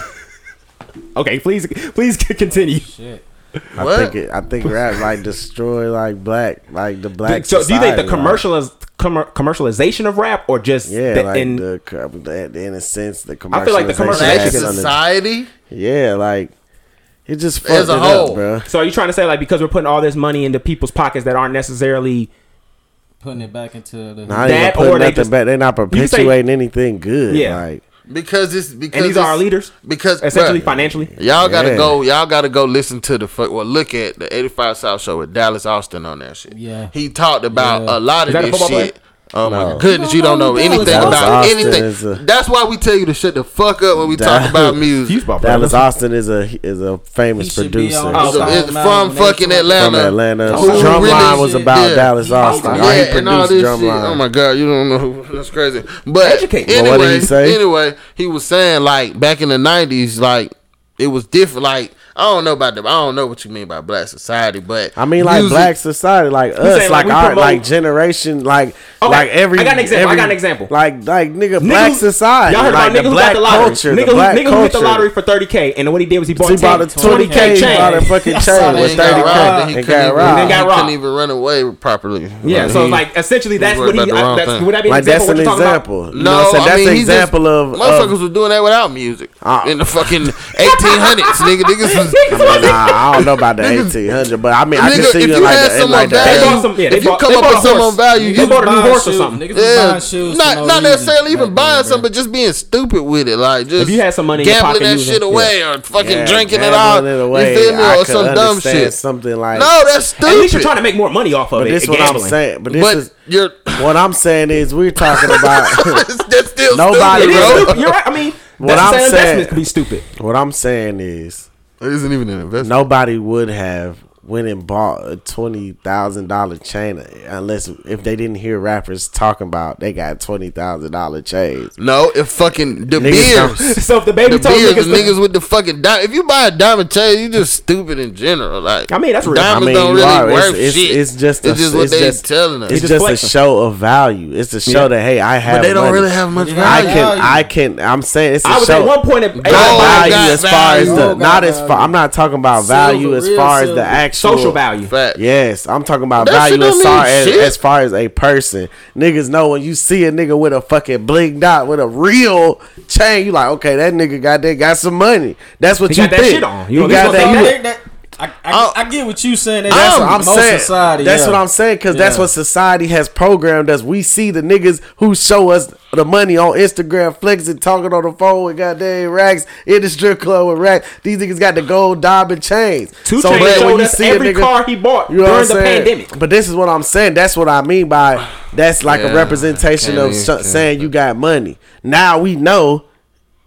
Okay, please please continue. Shit. I What? think it, I think rap like destroy like black like the black. So do you think the society, like- commercial commer- commercialization of rap, or just Yeah, the, like in, the, co- the in a sense the commercialization. I feel like the commercialization Black is has on the- society. Yeah, like it just fucked As a it whole. up, bro. so are you trying to say like because we're putting all this money into people's pockets that aren't necessarily Putting it back into the. Nah, That they or putting they nothing just- back. They're not you say- perpetuating anything good. Yeah. Like Because it's because and these are it's- our leaders Because essentially bruh, financially? Y'all gotta Yeah. go. Y'all gotta go listen to the fuck. Well, look at the eighty-five South show with Dallas Austin on that shit. Yeah. he talked about Yeah. a lot Is of that a this football shit. Oh No. my goodness, you don't know Dallas anything Austin about is anything. a- That's why we tell you to shut the fuck up when we talk Dallas- about music. Fuseball, Dallas bro. Austin is a is a famous He should be producer on- Oh, It's a- okay. it's Malcolm from X when fucking they talk Atlanta. from Atlanta. Who Drumline really- was about yeah. Dallas Austin. Yeah, Oh, he and all produced this shit. Drumline. Oh my god, you don't know. who- That's crazy. But Educate me. anyway, Well, what did he say? anyway, he was saying like back in the nineties, like it was different. Like I don't know about them. I don't know what you mean by black society, but I mean, like music- black society, like us, saying, like, like, we our promote- like generation, like Okay, like every. I got an example, I every- got an example. Like like nigga, black who- society. Y'all heard like about nigga the who black got the lottery. culture, nigga the who, black nigga who hit the culture. lottery for thirty K, and then what he did was he bought, He ten, bought a twenty K, chain. bought a fucking And chain with he got thirty robbed, and K, he and couldn't got even- robbed. And got He robbed. couldn't even run away properly. Yeah, Like, so he- like essentially that's worried what he. about the wrong Uh, that's thing. would that be an Like that's example? an What you're talking example. about? You No, know what I'm saying? I That's mean, an he just- example of, motherfuckers of was doing that without music Uh, in the fucking eighteen hundreds. Nigga, niggas was. I mean, nah, I don't know about the eighteen hundred, but I mean, I can Nigga, see if you you like had the, in some like on the They value, bought some. Yeah, they if you bought, come they up bought with a some horse. on value, They you bought a new buying horse or shoes. something. Niggas was Yeah, buying shoes. not for no not reason necessarily even back buying then, something, bro. but just being stupid with it. Like just If you had some money in your gambling pocket, that you was- shit away or fucking Yeah, drinking it gambling all. it away, You feel me? I Or could some dumb understand shit. Something like No, that's At least you're stupid. trying to make more money off of But it. this is what gambling. I'm saying. But this But is you're what I'm saying is we're talking about. that's still Nobody It stupid, is bro. stupid. You're right. I mean, What that's I'm the same saying- investment could be stupid. What I'm saying is It isn't even an investment. nobody would have went and bought a twenty thousand dollar chain unless if they didn't hear rappers talking about they got twenty thousand dollar chains. No, if fucking the Niggas don't- beers. So if the baby The told beers, the niggas, niggas with the fucking diamond. If you buy a diamond chain, you just stupid in general. Like I mean, that's real. Diamonds I mean, don't you really are. worth It's, it's, shit. it's just It's a, just what it's they just, telling us. It's just just a flexing. show of value. It's to show Yeah. that hey, I have. But they don't money. really have much I value. can. I can. I'm saying it's a I was show. at one point at Not Gold value got as far as value. the Gold not got as far. value. I'm not talking about Silver, value as real far as silver. the actual social value. Fact. Yes, I'm talking about That shit value as don't far mean as, shit. as far as a person. Niggas know when you see a nigga with a fucking bling dot with a real chain, you like, okay, that nigga got that got some money. That's what He you got that think. shit on. You You know, got this that. what You, they- That- that- I, I, Oh. I get what you saying. That that's that's what I'm most saying. society. That's yeah. what I'm saying because that's Yeah. what society has programmed us. We see the niggas who show us the money on Instagram, flexing, talking on the phone with goddamn racks in the strip club with racks. These niggas got the gold diamond chains. Two So Chainz then when showed you us see a every nigga- car he bought You know what during I'm the saying? pandemic. But this is what I'm saying. That's what I mean by that's like Yeah, a representation can't of even- sh- can't- saying you got money. Now we know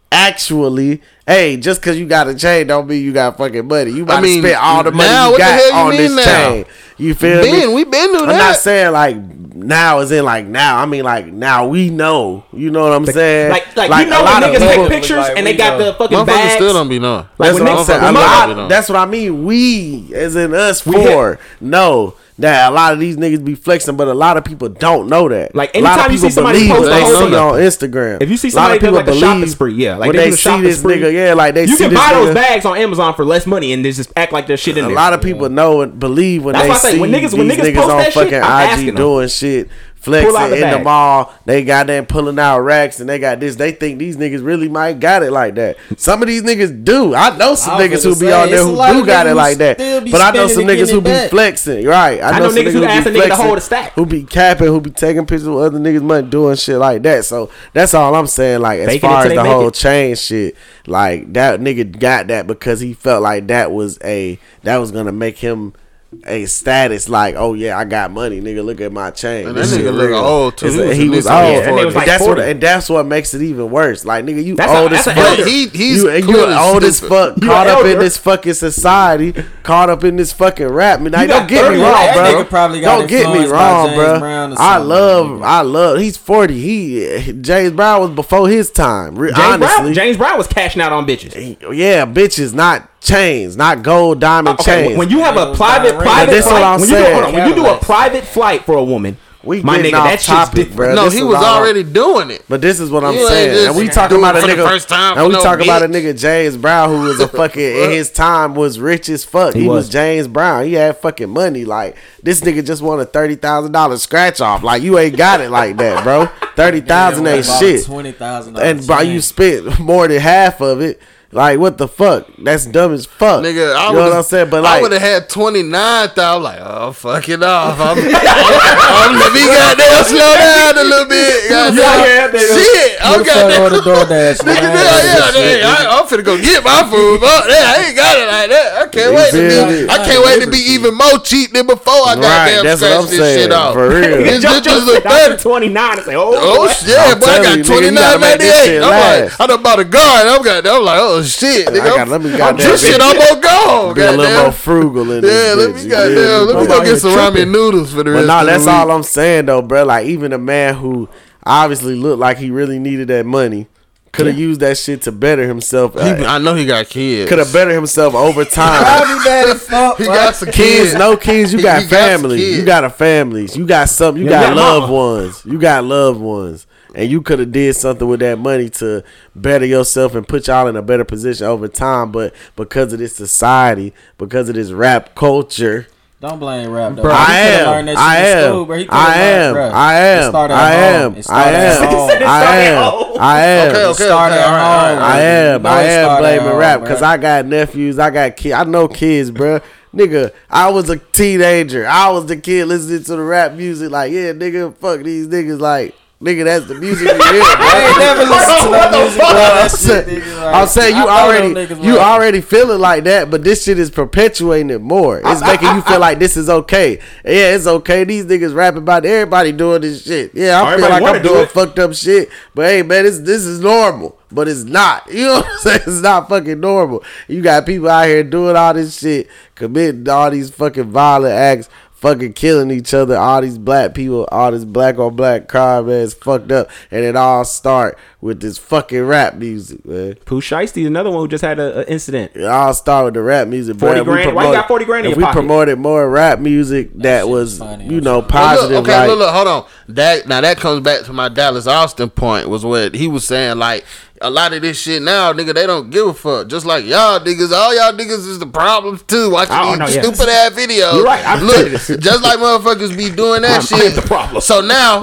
actually, hey, just because you got a chain don't mean you got fucking money. You about I mean, to spend all the money now, you what the got hell you on mean this now? chain. You feel Ben, me? we been through I'm that. not saying like now is in like now. I mean like now we know. You know what I'm saying? Like, like, you know a lot when of niggas people- take pictures like, and we they got know. the fucking Motherfuckers bags. still don't be knowing. Like That's when what I'm niggas, saying. when A my- lot- don't know. that's what I mean. We, as in us We four, know that a lot of these niggas be flexing, but a lot of people don't know that. Like, a lot of anytime you people see somebody believe post what a they whole see bunch- on Instagram. If you see A lot somebody of do people like a shopping believe spree, yeah, like when they, they do a see shopping this spree, nigga, yeah, like they you see can this buy those nigga. bags on Amazon for less money and just act like there's shit in A there. lot of people know and believe when That's they why I say, see when niggas- when these niggas niggas post on that shit, fucking I'm I G asking them. doing shit, Pull out flexing the in the bag. mall. They got them pulling out racks and they got this. They think these niggas really might got it like that. Some of these niggas do. I know some I was niggas who gonna be say, on there it's a who lot do of got niggas it who like that. still be But I know spending some and niggas getting who it be back. flexing. Right. I I know know some niggas niggas who who ask be a nigga to flexing, hold a stack. who be capping, who be taking pictures with other niggas' money, doing shit like that. So that's all I'm saying. Like as Fake it far until as they the make whole it. chain shit, like that nigga got that because he felt like that was a that was gonna make him a status. Like, oh yeah, I got money, nigga. Look at my chain. And This that shit nigga look real. old, too. It's He a- was He at was least old. like Yeah, that nigga was like And that's what, forty. and that's what makes it even worse. Like, nigga, you That's a- old as that's a fuck. elder. He- he's you, and you clearly old as stupid. fuck, You caught an up in elder. this fucking society, caught up in this fucking rap. I mean, like, got don't get me thirty wrong, racks, bro. that nigga probably got Don't get me influenced by wrong, James bro. Brown or I something, love, nigga. I love. He's forty. He James Brown was before his time. Re- James honestly, Brown, James Brown was cashing out on bitches. yeah, bitches, not chains, not gold diamond Okay, chains. when you have a Those private diamond private rings. But this flight, what I'm when you, do, saying. hold on, when you do a Cadillacs. private flight for a woman, we my getting nigga, off that shit's topic, different. bro. No, This he is was all- already doing it. But this is what I'm You ain't saying, just and we do talking it about a for the nigga. first time and we for no talking about a bitch. nigga James Brown who was a fucking in his time was rich as fuck. He, He was. was. James Brown. He had fucking money. Like this nigga just won a thirty thousand dollars scratch off. Like you ain't got it like that, bro. Thirty thousand ain't shit. Twenty thousand And bro, you spent more than half of it. Like what the fuck? That's dumb as fuck. Nigga, I you know what I'm would've- saying? But I like, would have had twenty-nine thousand. Like, oh, fuck it off. I'm, I'm, I'm, let me goddamn slow down a little bit. Goddamn. Yeah, yeah, nigga. Shit. I'm goddamn. on the DoorDash, Nigga, yeah, yeah, yeah, I, I'm finna go get my food. But yeah, I ain't got it like that. I can't You wait to feel be. me? I can't wait to be even more cheap than before I Right, goddamn that's what I'm scratched this saying, shit off. for real. This Just, bitch just was a sit down to thirty. twenty-nine and say, oh, Oh boy. shit, I'm boy! I telling got you, nigga, twenty you gotta nine make this ninety eight. shit I'm last. like, I done bought a guard. I'm got. I'm like, oh shit, I nigga. got- I'm- let me I'm goddamn just shit. be- I'm gonna go. be a little goddamn. more frugal in this. Yeah, let bitch, me you goddamn. feel Let me? me go out here get some ramen tripping. noodles for the But rest no, of the that's week. all I'm saying though, bro. Like even a man who obviously looked like he really needed that money could have used that shit to better himself. He, Uh, I know he got kids. could have bettered himself over time. I'll be bad as fuck. He bro. got some Kids, kids. no kids. You He- got he got some families. kids. You got a families. You got something. You Yeah, got you got loved mama. ones. You got loved ones. And you could have did something with that money to better yourself and put y'all in a better position over time. But because of this society, because of this rap culture, Don't blame rap, though. Bro, He I coulda am. learned that I shit in am. school, bro. He coulda I learned, am. bro. I It am. started I at am. home. It I started at am. home. He said it I started at am. home. I am. Okay, It okay, started okay. at All right, all home. right. I am. You know I it am started blaming at rap home, because bro. I got nephews. I got kids. I know kids, bro. Nigga, I was a teenager. I was the kid listening to the rap music. Like, yeah, nigga, fuck these niggas. Like, nigga, that's the music we hear, bro. I ain't never listened to that music, bro. That I'm shit, saying, nigga, like, I'm saying you I know already them niggas you like- already feeling like that, but this shit is perpetuating it more. It's making you feel like this is okay. Yeah, it's okay. These niggas rapping about everybody doing this shit. Yeah, I feel Everybody like wanna I'm do doing it. fucked up shit, but hey, man, this this is normal. But it's not. You know what I'm saying? It's not fucking normal. You got people out here doing all this shit, committing all these fucking violent acts, fucking killing each other. All these black people, all this black on black crime, man, it's fucked up. And it all start with this fucking rap music, man. Pooh Shiesty, another one who just had an incident. It all start with the rap music. forty bruh. We grand? Why you promote- got forty grand in If your we pocket? promoted more rap music that, shit was, is funny, you I'm know, sure. Well, positive, look, okay, like, look, look, hold on. That now that comes back to my Dallas Austin point was what he was saying. Like a lot of this shit now, nigga, they don't give a fuck. Just like y'all niggas, all y'all niggas is the problems too. Watching Oh, these no, yeah. stupid ass videos. You're right, I've Look, said this. just like motherfuckers be doing that I'm- shit. I am the problem. So now,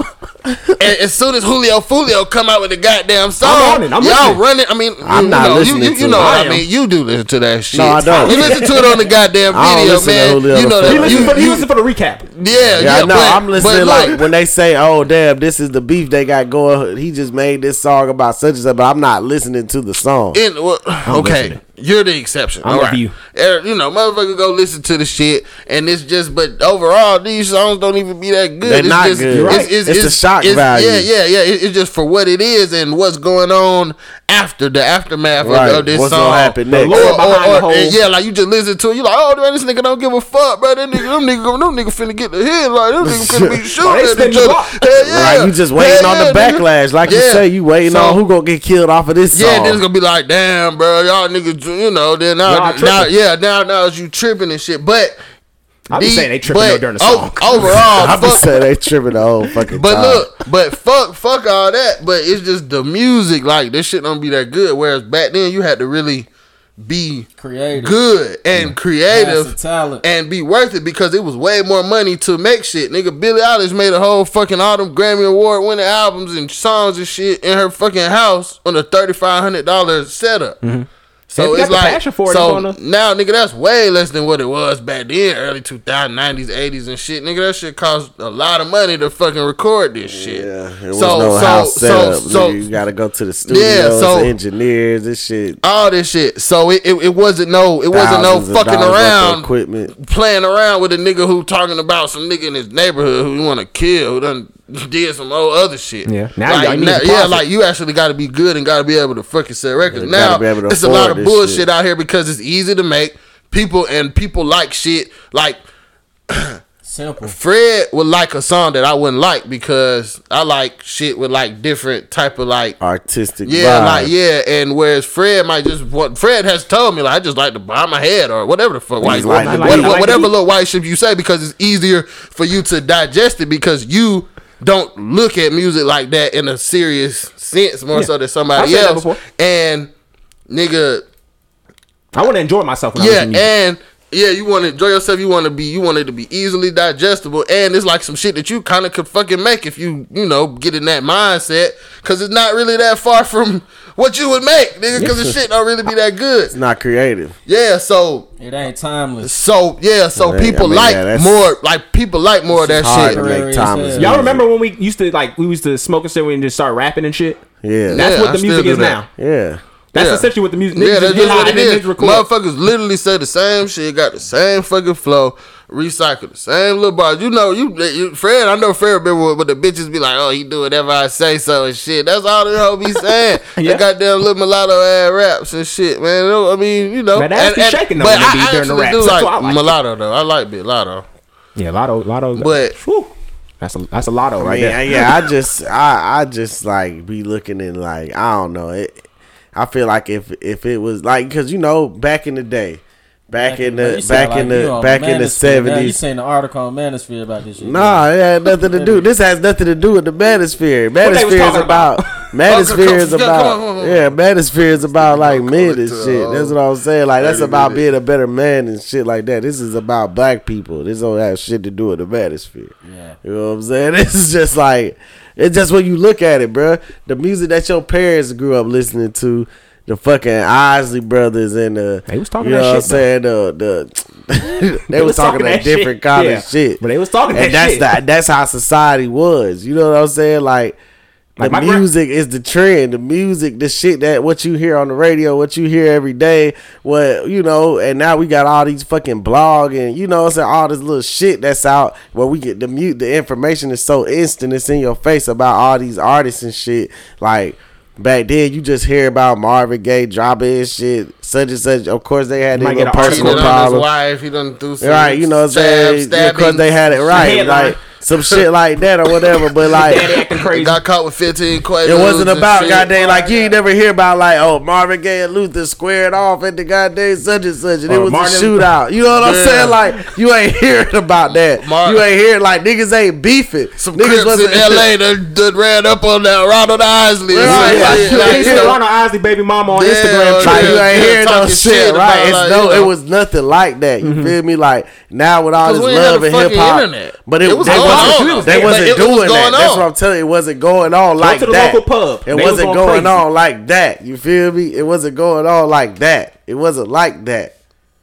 a- as soon as Julio Fulio come out with the goddamn song, I'm on it, I'm y'all listening. running. I mean, I'm you not know, listening you, you, to you it. know what I I am. mean. You do listen to that shit. I don't. You listen to it on the goddamn I don't video, listen to man. Julio You know Fulio. He that. listened You, for, he you, listened for the recap. yeah, Yeah, yeah. I know. but- I'm listening but like look, when they say, "Oh, damn, this is the beef they got going." He just made this song about such and such, but I'm not listening to the song. In, well, okay, listening. You're the exception. I'm All with right. you. Er, You know, motherfucker go listen to the shit, and it's just. But overall, these songs don't even be that good. They're it's not just, good. It's, Right. it's, It's the shock value. Yeah, yeah, yeah. It- It's just for what it is and what's going on after the aftermath of- Right. of this What's song. gonna happen The next? lore Or, or, behind or- the whole- and yeah, like you just listen to it, you like, oh man, this nigga don't give a fuck, bro. That nigga, them nigga, them nigga finna get the hit, like them nigga finna be shooting they at spin each the other. block. Hell yeah. Like you just waiting Hell on the yeah, nigga. backlash, like you Yeah. say, you waiting So- on who gonna get killed off of this Yeah, song. then it's gonna be like, damn, bro, y'all niggas, you know. Then now, Y'all now, tripping. yeah, now, now it's you tripping and shit. But I be the- saying they tripping but though during the o- song. Overall, I'm just fuck. saying they tripping the whole fucking But time. look, but fuck, fuck all that. But it's just the music. Like this shit don't be that good. Whereas back then you had to really be Creative. good and Have creative some talent. and be worth it because it was way more money to make shit. Nigga, Billie Eilish made a whole fucking all them Grammy Award winning albums and songs and shit in her fucking house on a thirty-five hundred dollars setup. If So you it's got the like, passion for it, so it's gonna- now, nigga, that's way less than what it was back then, early two thousands, nineties, eighties and shit. Nigga, that shit cost a lot of money to fucking record this shit. Yeah, it was so, no so, house so, setup. so, nigga. You gotta go to the studios, so- engineers, this shit. all this shit. So it, it, it wasn't no, it wasn't no Thousands of fucking dollars worth of around, equipment. playing around with a nigga who talking about some nigga in his neighborhood who you want to kill, who done did some old other shit. Yeah. Now like, y'all need now- to yeah, profit. like you actually got to be good and got to be able to fucking sell records. You Now gotta be able to it's a lot afford of this bullshit shit. out here because it's easy to make people and people like shit. Like Simple. Fred would like a song that I wouldn't like because I like shit with like different type of like. Artistic Yeah, vibe. like yeah, and whereas Fred might just want Fred has told me like I just like to bob my head or whatever the fuck white, like what- the what- beat. what- whatever Like the little white shit you say because it's easier for you to digest it because you don't look at music like that in a serious sense more Yeah. so than I've somebody said that else. before. And nigga, I want to enjoy myself when I yeah, listen to music. and yeah, you want to enjoy yourself. You want to be, you want it to be easily digestible, and it's like some shit that you kind of could fucking make if you, you know, get in that mindset. Cause it's not really that far from what you would make, nigga. Cause the shit don't really be that good. It's not creative. Yeah, so, It ain't timeless. so yeah, so Yeah, people I mean, like yeah, that's- more, like people like more of that Hard shit. to make Temporary timeless. as hell. Y'all music. remember when we used to like we used to smoke and shit and just start rapping and shit? Yeah. That's Yeah, what I the still music do is that. now. Yeah. That's Yeah. essentially what the music. Yeah, niggas that's just just get what high it and then is. niggas record. Motherfuckers literally say the same shit, got the same fucking flow, recycle the same little bars. You know, you, you Fred, I know Fred remember what the bitches be like, oh, he do whatever I say so and shit. That's all the hoe be saying. Yeah. They goddamn little mulatto ass raps and shit, man. I mean, you know. Man, that ass be shaking though but when they I, be I during the actually raps. do That's like, why I like it. mulatto though. I like Big Lotto. Yeah, Lotto, Lotto. But- whew, that's a that's a Lotto I right mean, there. yeah, I just, I, I just like be looking and like, I don't know. It, I feel like if, if it was like, cause you know, back in the day, back in You the, sound back in like you the, on back in the Manosphere. Now You seventies. seen the article on Manosphere about this shit? Nah, it had nothing to do. This has nothing to do with the Manosphere. they was Manosphere is talking about. about? Manosphere is come on, about. come on, come on. Yeah, Manosphere is about like men and to, shit. uh, That's what I was saying. Like that's thirty about minutes. being a better man and shit like that. This is about black people. This don't have shit to do with the Manosphere. Yeah. You know what I'm saying? This is just like it's just when you look at it, bro. The music that your parents grew up listening to, the fucking Isley Brothers and the They was talking you know that what I'm shit, saying? The the they, was talking that shit. different kind Yeah. of shit. But they was talking and that that's shit. the, that's how society was. You know what I'm saying? Like Like the my gra- music is the trend. The music, the shit that what you hear on the radio, what you hear every day, what you know, and now we got all these fucking blog and you know what I'm saying, all this little shit that's out where we get the mute the information is so instant, it's in your face about all these artists and shit. Like back then you just hear about Marvin Gaye dropping his shit, such and such. Of course they had You their might get little an He article personal done on his problems. wife. He done do some Right, you know what I'm saying? stab- Because they had it right, Headline. like some shit like that or whatever. But like Daddy acting He crazy. got caught with fifteen Quaaludes. it wasn't and about shit. goddamn like you ain't never hear about like oh Marvin Gaye and Luther squared off at the goddamn such and such and it Or was Martin- a shootout. You know what I'm Yeah. saying? Like you ain't hearing about that. Mar- you ain't hearing like niggas ain't beefing. Some niggas Crips in L A that, that ran up on that Ronald Isley. Right, Like, like, yeah, You like, ain't see yeah. Ronald Isley baby mama on Yeah, Instagram. Like yeah, you ain't yeah, hearing no talking shit, shit right? about, It's like, no, you know. it was nothing like that. You feel me? Like now with all 'Cause this we ain't had love the and hip fucking hop, internet. but it, It was they going wasn't, on. they But wasn't it was doing going that. That's on. what I'm telling you. It wasn't going on like to the that. local pub. It They was wasn't going going crazy. on like that. You feel me? It wasn't going on like that. It wasn't like that.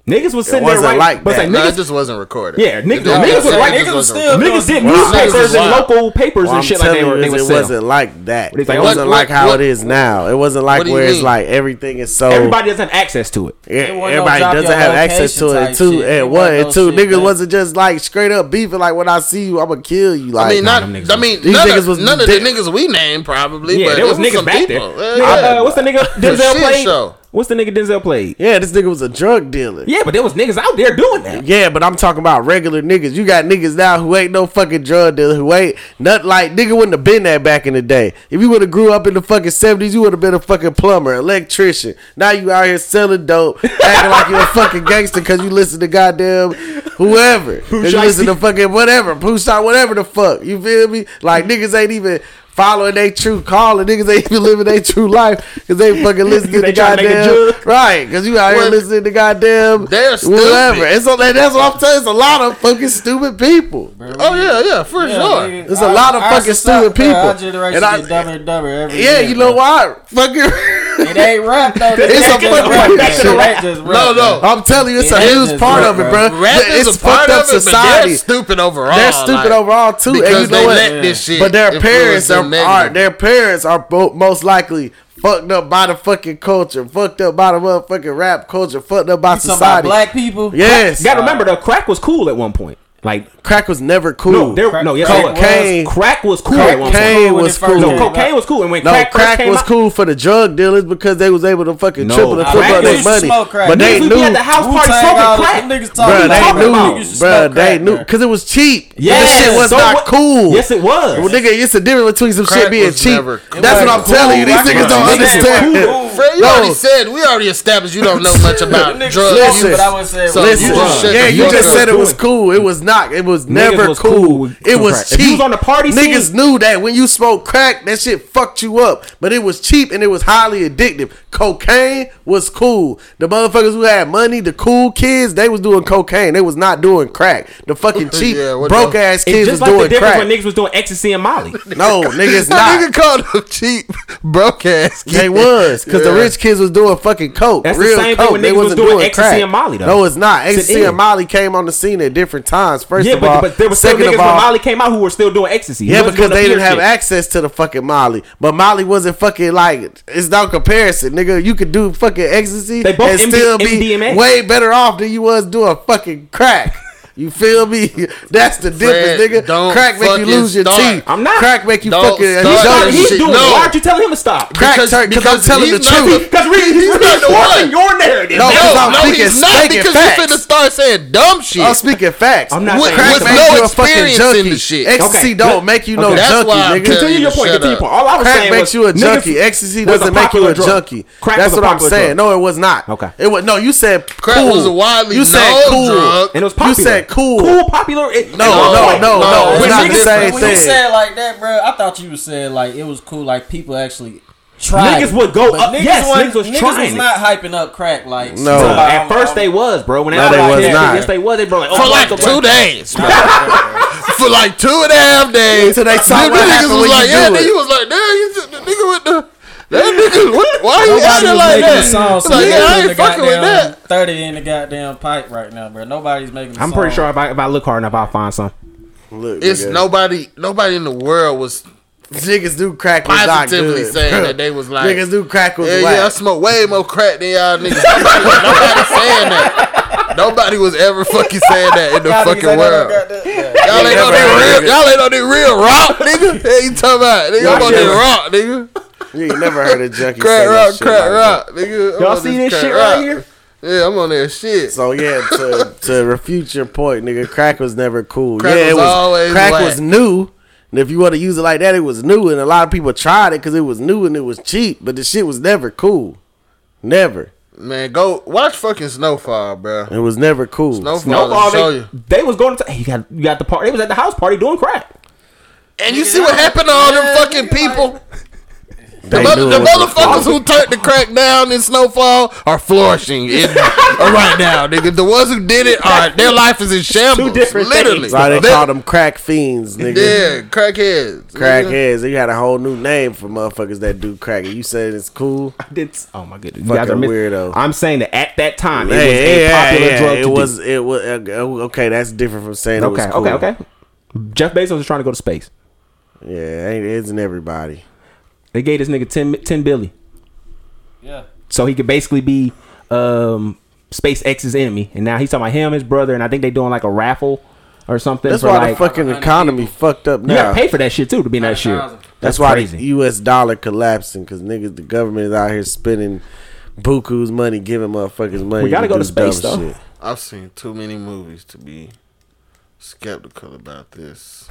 Niggas was sitting It wasn't there right, like but that. like, No, it niggas, just wasn't recorded. yeah, niggas, It niggas just- was it right. just Niggas was wasn't still recorded. Niggas did Wow. newspapers Niggas was and wild. local papers Well, and I'm shit like telling they were. you, They is would it sell. wasn't like that. It's It like, wasn't what- like how what- it is now. It wasn't like what do you where it's mean? like everything is so. Everybody doesn't have access to it. Yeah, It wasn't no everybody drop doesn't your have access to location it type too. shit. It And wasn't one no and two, shit niggas that- wasn't just like straight up beefing like when I see you, I'ma kill you. Like I mean, not. them niggas I was- mean, These none, niggas of, was none of dead. the niggas we named probably. Yeah, but there it was niggas some back people. there. Yeah, Uh, yeah. what's the nigga The Denzel shit played? show. What's the nigga Denzel played? yeah, this nigga was a drug dealer. Yeah, but there was niggas out there doing that. Yeah, but I'm talking about regular niggas. You got niggas now who ain't no fucking drug dealer, who ain't nothing like nigga wouldn't have been that back in the day. If you would have grew up in the fucking seventies, you would have been a fucking plumber, electrician. Now you out here selling dope, acting like you're a fucking gangster because you listen to goddamn whoever. Cause you listen to fucking whatever, Pooh Shot, whatever the fuck. You feel me? Like niggas ain't even following their true call, and niggas ain't even living their true life because they fucking listening to They the tryna make a goddamn jug. right. Because you out here Well, listening to goddamn they're stupid. whatever. And so like, that's what I'm telling you. It's a lot of fucking stupid people. Oh yeah, yeah, for Yeah, sure. nigga, There's a our- lot of our fucking society- stupid people. Our generation And I- get dumber and dumber every Yeah, year, you know bro. why? Fucking. It ain't rap though. It's It's a just fucking rap. rap That shit. shit ain't just rap, No, no. bro. I'm telling you, it's a It ain't huge just part rap, of it, bro. bro. Rap It's is a part fucked up of it, but society. they're stupid overall. They're stupid like, overall too, and because you they know what? let this shit. But their influence parents them are, are negatively. their parents are bo- most likely fucked up by the fucking culture, fucked up by the motherfucking rap culture, fucked up by You talking about society. black people? Yes, You gotta remember, though, crack was cool at one point. Like, crack was never cool. no, there, Crack- no, yes, crack it was. cocaine- Crack was cool at one point. cocaine when was it first cool. No, came cocaine out. was cool, and when No, crack, crack, first came was out, cool for the drug dealers because they was able to fucking No, triple and crack triple was- their used to money. smoke crack. But they Niggas would knew, be at the house party Wu-Tang, smoking all crack. them niggas bruh, talking they about knew, niggas used to bruh, smoke they crack, knew bruh. because it was cheap. Yes, This shit was so not what- cool. Yes, it was. Well, nigga, it's a difference between some Crack shit being was cheap. never- That's what I'm wasn't telling you. cool. These Right, niggas don't right. understand. Cool. Fred, you No. already said we already established you don't know much about Niggas drugs. smoking, Listen, but I wouldn't say so it was Listen, you just shut yeah, the you fuck just up. said it was Doing. cool. It was not. It was never was cool. cool with- It with was crack. cheap. If you was on the party scene- niggas knew that when you smoked crack, that shit fucked you up. But it was cheap and it was highly addictive. Cocaine was cool. The motherfuckers who had money, the cool kids, they was doing cocaine. They was not doing crack. The fucking cheap, Yeah, what broke the- ass It's kids just was like the doing difference crack. when niggas was doing ecstasy and Molly. No, niggas That not. nigga called them cheap, broke ass. They was because the Yeah. rich kids was doing fucking coke. That's the real same thing coke. when They niggas was wasn't doing doing ecstasy crack. and Molly, though. No, it's not. Sit Ecstasy in. and Molly came on the scene at different times. First Yeah, of but, all, but there was still second niggas of all, when Molly came out who were still doing ecstasy. He yeah, wasn't because doing the they didn't pure have shit. access to the fucking Molly. But Molly wasn't fucking like, it's no comparison, nigga. You could do fucking ecstasy They both and M D- still M D M A. be way better off than you was doing fucking crack. You feel me? That's the difference, Fred, nigga. don't Crack make you fucking lose your start. teeth. I'm not. Crack make you Don't fucking. start He's, Start not, this he's shit. doing No. it. Why aren't you telling him to stop? Crack, Because- because, because I'm telling the he's not truth. the- Because he's, he's not the reinforcing one. your narrative. No, No, because I'm no, speaking- he's not speaking because facts. you finna start saying dumb shit. I'm speaking facts. I'm not With- saying Crack with that. makes no you a fucking experience in junkie. the shit. Ecstasy Okay. don't make you no Okay. That's junkie, why I'm nigga. telling Continue your point. Shut Continue your up. point. All I was Crack saying makes was you a niggas junkie. Ecstasy was doesn't a make you a popular drug. junkie. Crack That's was a what I'm popular saying. drug. No, it was not. Okay. It was no. You said Crack cool. was a widely You said known cool. drug. And it was You popular. said cool. Cool, popular. It, No, no, no, no, no. It's When not niggas- the same When you thing. said like that, bro, I thought you were saying like it was cool, like people actually tried. Niggas it. would go But up- Niggas yes, wasn't- niggas was niggas trying was it. not hyping up crack like. No. talking about, At I'm- first I'm- they was, bro. When they No, all they out was there, not. Yes, they was. They bro, like, For oh, like Uncle two Black. days, bro. For like two and a half days. So they saw Nigga- what niggas happened was when like, you yeah, do it. nigga was like, damn, you just- the nigga with the that nigga. What, why he Nobody acting was like making that? a song, so Like, they yeah, I putting ain't the fucking with goddamn that. thirty in the goddamn pipe right now, bro. Nobody's making. A I'm song. pretty sure if I, if I look hard enough, I'll find some. Look, It's nigga. nobody. Nobody in the world was Niggas do crack was not positively good. saying bro. that they was like, Niggas do crack was yeah, whack. yeah, I smoke way more crack than y'all niggas. Nobody, nobody saying that. Nobody was ever fucking saying that in the Y'all niggas fucking ain't world. never got that- yeah. Y'all ain't on never heard that of real. Y'all ain't on that real rock, nigga. Hey, you talking about? Nigga, I'm on Y'all that rock, nigga. You ain't never heard a junkie Crack say rock, that shit crack like rock, nigga. I'm Y'all on see this crack shit rock. right here? Yeah, I'm on that shit. that. So yeah, to to refute your point, nigga, crack was never cool. Crack yeah, it was was always crack whack. was new. And if you want to use it like that, it was new, and a lot of people tried it because it was new and it was cheap. But the shit was never cool, never. Man, go watch fucking Snowfall, bro. It was never cool. Snowfall, Snowball, show they, you. they was going to. Hey, you got you got the party. They was at the house party doing crack. And you see what happened to all them fucking people? The, They mother, knew the it was a motherfuckers who turned the crack down in Snowfall are flourishing in, right now, nigga. The ones who did it are their life is in shambles. different Literally. things. Why they They- call them crack fiends, nigga. Yeah, crackheads. nigga. Crackheads. They got a whole new name for motherfuckers that do crack. And you said it's cool. Did, oh my goodness, you Fucking guys are miss- weirdo. I'm saying that at that time it Hey, was hey, a popular hey, drug. hey, to it was. do. It was uh, okay. That's different from saying it was Okay, cool. okay, okay. Jeff Bezos is trying to go to space. Yeah, ain't isn't everybody. They gave this nigga ten, ten billion. Yeah. So he could basically be um, SpaceX's enemy. And now he's talking about him, his brother, and I think they doing like a raffle or something. That's for why like, the fucking economy fucked up you now. gotta pay for that shit too to be in that shit. one hundred thousand. That's, That's why crazy. the U S dollar collapsing because niggas, the government is out here spending buku's money, giving motherfuckers money. We gotta to go do to space, dumb though. shit. I've seen too many movies to be skeptical about this.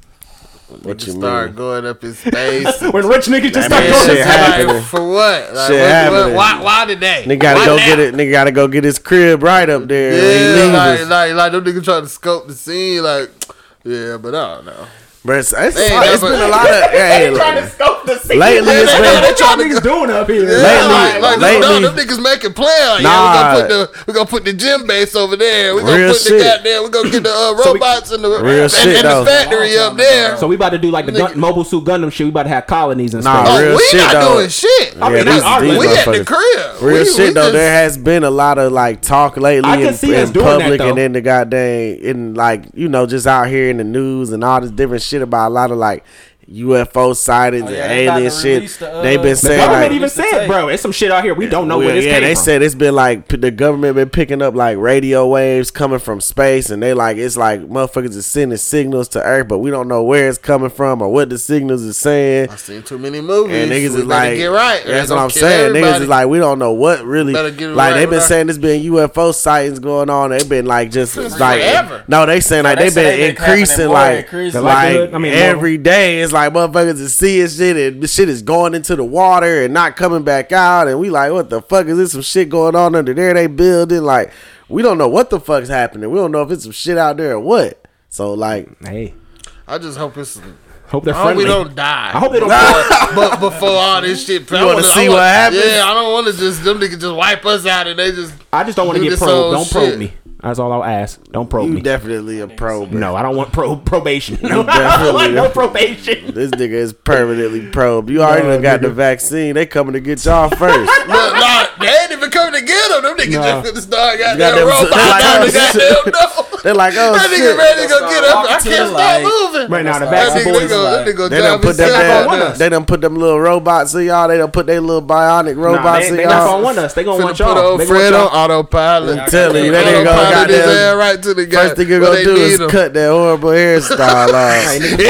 When What niggas you start mean? going up in space. When rich niggas just That start man going shit to happening. like, for what? Like, Shit what, happening. what, why? Why today? Nigga gotta Why go now? get it. Nigga gotta go get his crib right up there. when he Yeah, leaves like, us. like, like them niggas trying to scope the scene. Like, yeah, but I don't know. But it's, it's, They it's never- been a lot of. Hey, trying to look, scope the scene. lately it's they- been. they trying to niggas doing up here. Yeah, Lately- like, like lately- no, them niggas making plans. Nah. Yeah, we gonna put the we gonna put the gym base over there. We gonna Real put shit. the goddamn. We gonna get the uh, So we- robots and the Real and, shit, and though. the factory up there. So we about to do like the gun, Nigga. mobile suit Gundam shit. We about to have colonies and Nah, stuff. oh, real we shit, not though. doing shit. Yeah, I mean, these- that's- these we at the motherfuckers- crib. Real we, shit we though, just- there has been a lot of like talk lately I can in, see us in doing that, public though. and in the goddamn in like you know just out here in the news and all this different shit about a lot of like U F O sightings Oh, yeah, and they about alien to shit. release the, uh, They've been The The saying government like, even Release the said, tape. bro, it's some shit out here we don't know well, where this yeah, came they from. said it's been like p- the government been picking up like radio waves coming from space, and they like it's like motherfuckers is sending signals to Earth, but we don't know where it's coming from or what the signals is saying. I seen too many movies. And niggas we is better like, get right. that's They what gonna I'm kill saying. Niggas everybody. is like, we don't know what really. Better get it Like right they've been with our- saying, there's been U F O sightings going on. They've been like just Since like forever. no, they saying like they they've say been they been happening increasing more, like increasing. The like likelihood- I mean, every day. It's like motherfuckers is seeing shit and this shit is going into the water and not coming back out, and we like, what the fuck is this? Some shit going on under there? They building like we don't know what the fuck's happening. We don't know if it's some shit out there or what. So like. Hey, I just hope it's. hope they're I hope friendly. we don't die. I hope they don't. but, but before all this shit, I wanna wanna- see I what wanna- happens? Yeah, I don't want to just them niggas just wipe us out and they just. I just don't want to do get this probed. old Don't probe shit. me. That's all I'll ask. Don't probe You me. definitely a pro, bro. No, I don't want probe probation. No, I don't definitely- want no probation. This nigga is permanently probed. You already No, done got nigga. the vaccine. They coming to get y'all first. Look, nah, they ain't even coming to get them. Them niggas Nah. just finna start goddamn Goddamn- robot they like, down oh, the shit. goddamn door. They're like, oh That nigga shit. ready to go get up. I Walk to can't the stop light. moving. Right now, the That That vaccine nigga, boys they is go, like, that nigga They done drive put them himself back on damn, us. they done put them little robots in y'all. They done put their little bionic nah, robots they, in they not y'all. gonna want us. They gonna Finna want put y'all. old They Fred on want y'all. autopilot. I'm telling you, that nigga gonna Autopilot his goddamn- ass right to the guy. First thing you're where gonna they do need is him. cut that horrible hairstyle off. Hey, nigga,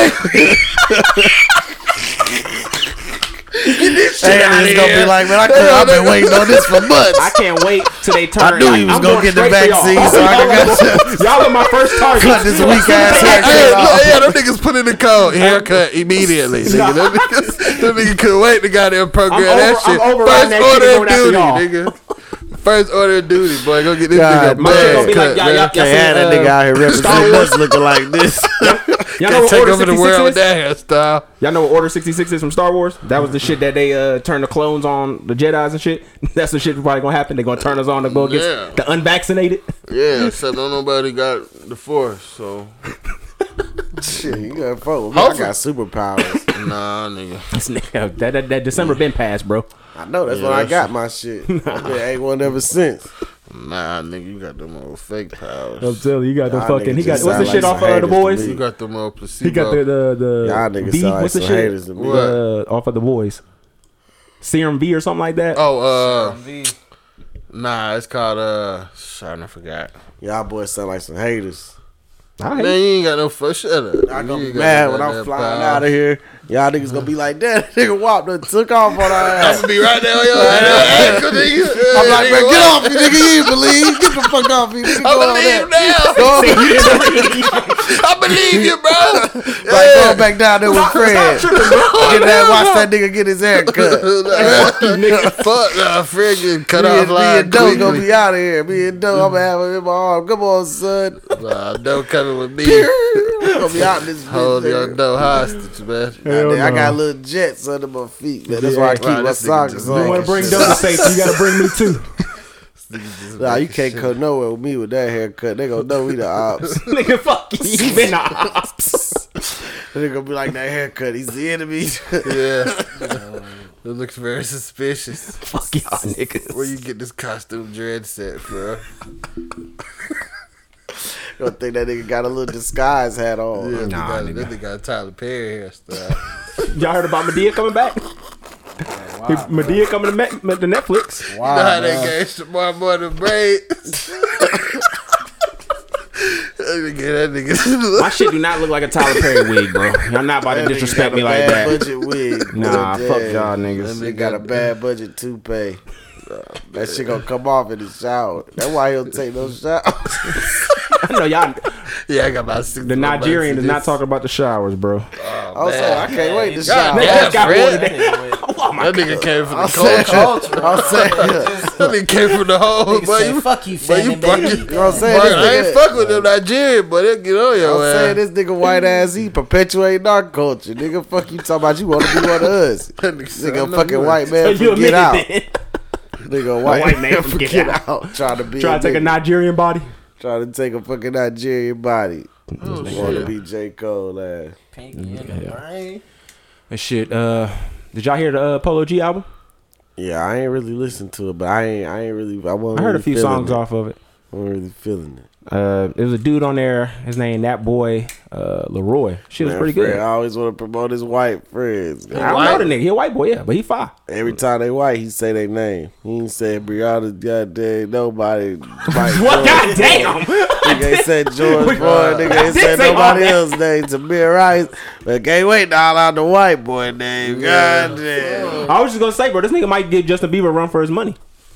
Get this shit And out it's of gonna here. be like, man, I could, I've been waiting on this for months. I can't wait till they turn. I knew he was I'm gonna going get the straight for vaccine, y'all. so I can get Y'all are my first target. Cut this weak ass Hey, haircut look, off. yeah, them niggas put in the code. Haircut immediately. Nigga. Them niggas, them niggas couldn't wait to goddamn program I'm that over- I'm shit. overriding First that shit order and of going duty, after y'all. nigga. First order of duty, boy. Go get this God, nigga my shit gonna bad be cut, like, y'all- man. y'all- Can't have that uh, nigga out here Star representing Wars? us looking like this. Y'all know what Take Order over the sixty-six world with is? that hairstyle. Y'all know what Order sixty-six is from Star Wars? That was the shit that they uh, turned the clones on the Jedis and shit. That's the shit that's probably gonna happen. They're gonna turn us on to go against Yeah. the unvaccinated. Yeah, except don't nobody got the force, so Shit, you got fuck with me. I got superpowers. nah, nigga. This nigga, that, that that December been passed, bro. I know that's Yeah, when I that's- got my shit. I've been A one ever since. Nah, nigga, you got them old fake powers. I'm telling you, he got the Y'all fucking. He niggas got just what's the sound shit like off some of the haters to boys? me. You got them old placebo. He got the the the Y'all niggas V. sound like What's the some shit? haters to me. What? Uh, off of the boys. Serum V or something like that. Oh, uh, nah, it's called uh, sorry, I forgot. Y'all boys sound like some haters. All Man, right. you ain't got no fuck. Shut up. I You gonna ain't be got mad no when I'm goddamn flying power. out of here. Y'all niggas gonna be like, that nigga Wop done took off on our I'm ass. gonna be right there on your ankle, nigga. I'm like, Nigga, man, get what? off me, nigga. You ain't believe. Get the fuck off me, nigga. I Go on believe there. now. Go on, I believe you, bro. like going back down there with Fred. Get that, watch that nigga get his hair cut. Fuck, nah, Fred getting cut Me off and, me line and Doe gonna quickly. be out of here. Me and Doe, I'm gonna have him in my arm. Come on, son. Nah, don't come with me. gonna be out this bitch. Hold your nigga. dough hostage, man. Goddamn, I no. got little jets under my feet, man. That's why I keep Right, my this nigga socks just You want on. to bring Doe to safety? You got to bring me too. Nah, you can't come nowhere with me with that haircut. They gonna know we the ops. Nigga, fuck you. You been ops. They gonna be like, that haircut, he's the enemy. Yeah. It looks very suspicious. Fuck y'all niggas. Where you get this costume dread set, bro? Don't think that nigga got a little disguise hat on. Yeah, Nah, got, nigga. that nigga got a Tyler Perry hairstyle. Y'all heard about Medea coming back? Wow, Medea coming to, me- to Netflix. wow, you know how bro. they gave Shamar more than braids? That nigga, that nigga. My shit do not look like a Tyler Perry wig, bro. Y'all not about to That nigga disrespect got me a like bad that. budget wig. Nah, Damn. fuck y'all niggas. That nigga got a bad budget toupee. That shit gonna come off in the shower. That's why he'll take no showers. I know y'all. Yeah, I got about six. The Nigerian is not talking about the showers, bro. I'm saying I can't wait to God shower. damn. They just got Fred. one today. Oh my That nigga came from I'm the saying, culture. I'm saying, That nigga came from the whole. Nigga But say, you, fuck you, but you Fanny, baby. fucking. you know what I'm saying? Bro, This I ain't nigga- fuck with them Nigerian, but they get on your I'm saying ass. this nigga white ass, he perpetuate narc culture. Nigga, fuck you talking about you want to be one of us. That nigga said, I Nigga, know fucking you white ain't. man So you from admit Get Out. it then? Nigga, white, white man man from from Get Get Out. Out. Trying to be Try to take a nigga. Nigerian body. Trying to take a fucking Nigerian body. Oh, Want to shit. be J. Cole ass. Pink in the brain. And shit. Uh, did y'all hear the uh, Polo G album? Yeah, I ain't really listened to it, but I ain't. I ain't really. I wasn't I heard really a few feeling songs it. off of it. I wasn't really feeling it. Uh, there was a dude on there. His name that boy, uh, Leroy. Shit was Man, pretty Fred, good. I always want to promote his white friends. I don't know White? the nigga. He a white boy, yeah, but he fine. Every time they white, he say their name. He ain't said Brianna, goddamn nobody. Mike What? George. Goddamn. Nigga ain't said George We- Floyd. Nigga I ain't did said say all nobody that. else's name. Tamir Rice. But can't wait to all out the white boy name. Goddamn. I was just gonna say, bro, this nigga might give Justin Bieber a run for his money.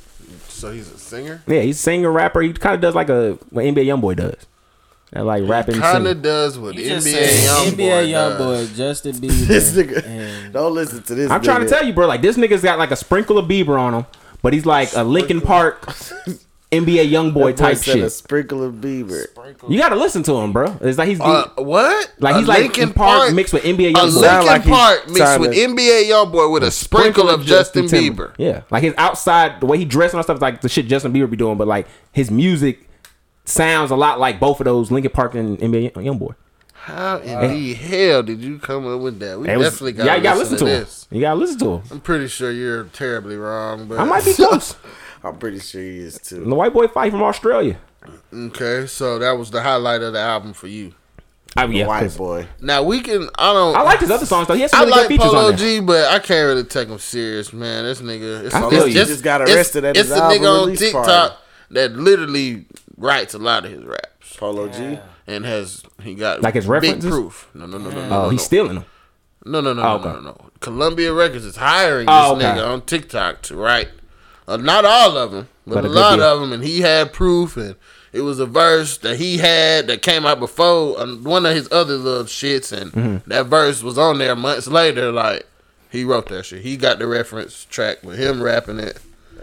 So he's a singer? Yeah, he's a singer, rapper. He kind of does like a what N B A YoungBoy does. That like rapping. Kind singing. of does what You N just B A said N B A YoungBoy young does. boy, Justin Bieber. This nigga. and Don't listen to this I'm nigga. trying to tell you, bro. Like this nigga's got like a sprinkle of Bieber on him, but he's like a Linkin Park N B A YoungBoy That boy type said a shit. sprinkle of Bieber. You gotta listen to him, bro. It's like he's Uh, what? like A he's like Linkin Linkin Park mixed with N B A A YoungBoy. Sound Linkin like he's Park mixed trying with to- N B A YoungBoy with a sprinkle of Justin Bieber. Yeah, like his outside, the way he dressed and stuff, is like the shit Justin Bieber be doing. But like his music sounds a lot like both of those Linkin Park and N B A YoungBoy. How in the hell did you come up with that? We It was- definitely got yeah, to you gotta listen, listen to to him. this. You gotta listen to him. I'm pretty sure you're terribly wrong, but I might be close. I'm pretty sure he is And too. the white boy fight from Australia. Okay, so that was the highlight of the album for you. I mean, yeah, White 'cause boy. Now we can. I don't. I like his other songs though. He has some I really like good features Polo on there. G, but I can't really take him serious, man. This nigga, it's, I it's, feel you. it's, Just got it's- arrested at it's his the album nigga on release TikTok party. that literally writes a lot of his raps Polo G. and has he got Like his big references? proof. No, no, no, no, no. Oh, no, he's no. stealing them. No, no, no, Oh, no, okay. no, no, no. Columbia Records is hiring Oh, this okay. nigga on TikTok to write. Uh, not all of them, but, But a a good lot deal. of them. And he had proof, and it was a verse that he had that came out before uh, one of his other little shits, and Mm-hmm. that verse was on there months later. Like he wrote that shit. He got the reference track with him rapping it.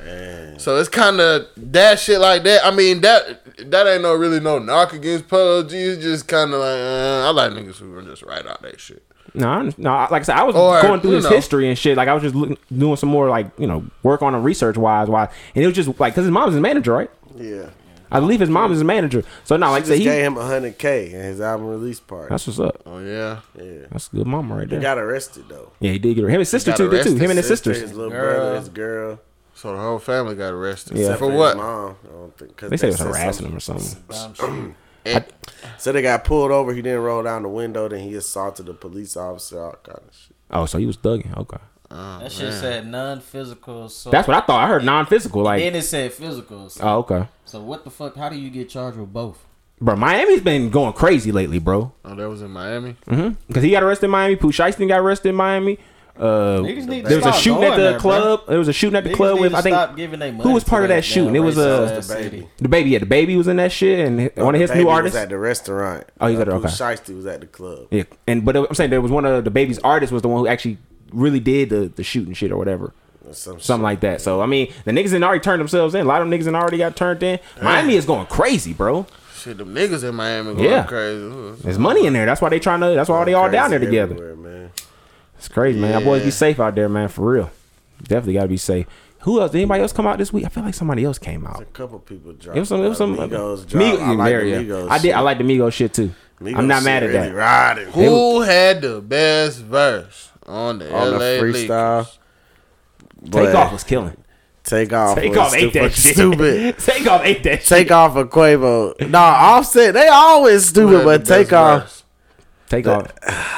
So it's kind of that shit like that. I mean that that ain't no really no knock against Polo G. It's just kind of like uh, I like niggas who can just write out that shit. No, I- no. I- Like I said, I was Or, going through you his know. history and shit. Like I was just looking, doing some more like you know work on him research wise, wise, and it was just like because his mom's his manager, right? Yeah. I believe his mom is his manager. So now, like I She said, just he gave him a hundred K in his album release party. that's what's up. Oh yeah. Yeah. That's a good mama right He there. got arrested though. Yeah, he did get her. Him and his sister got too, did too. arrested. Him and his Sister, sisters. his little Girl. brother, his girl. So the whole family got arrested. Yeah. Except For his what? Mom. I don't think, 'cause They say it was said harassing something- him or something. Dumb shit. And- So they got pulled over. He didn't roll down the window. Then he assaulted a police officer. All kind of shit. Oh, so he was thugging. Okay, oh, That shit man. said non-physical. So that's what I thought. I heard non-physical. Like, then it said physical. So, oh, okay, so what the fuck? How do you get charged with both? bro. Miami's been going crazy lately, bro. Oh, that was in Miami. Mm-hmm. Because he got arrested in Miami. Pooh Shiesty got arrested in Miami. Uh, Niggas need to there was a stop shooting at going the there, bro. club. There was a shooting at the Niggas club need with to I think stop giving they money who was to part of that damn shooting? It was, racist uh, ass The baby. city. the baby. Yeah, the baby was in that shit, and one of his The baby new was artists. at the restaurant. Oh, he's at the- Pooh okay. Shiesty was at the club. Yeah, and but I'm saying there was one of the baby's artists was the one who actually really did the the shooting shit or whatever. Or some Something shit. like that. So I mean, the niggas had already turned themselves in. A lot of them niggas had already got turned in. Miami is going crazy, bro. Shit, them niggas in Miami going Yeah. crazy. There's money in there. That's why they trying to. That's why they all down there together. Man. It's crazy, man. Y'all boys Yeah. be safe out there, man. For real. Definitely gotta be safe. Who else? Did anybody else come out this week? I feel like somebody else came out. A couple people dropped. It was some. It was some. Migos dropped. Migos, I like there, the yeah. Migos I did. shit. I like the Migos shit too. Migos I'm not shit mad at really that. Riding. Who had the best verse on the On the L A freestyle. Lakers? Takeoff was killing. Takeoff. Takeoff ate that shit. Stupid. Takeoff ate that shit. Takeoff for Quavo. Nah, Offset. They always Who stupid, had but the best Takeoff. verse? Takeoff.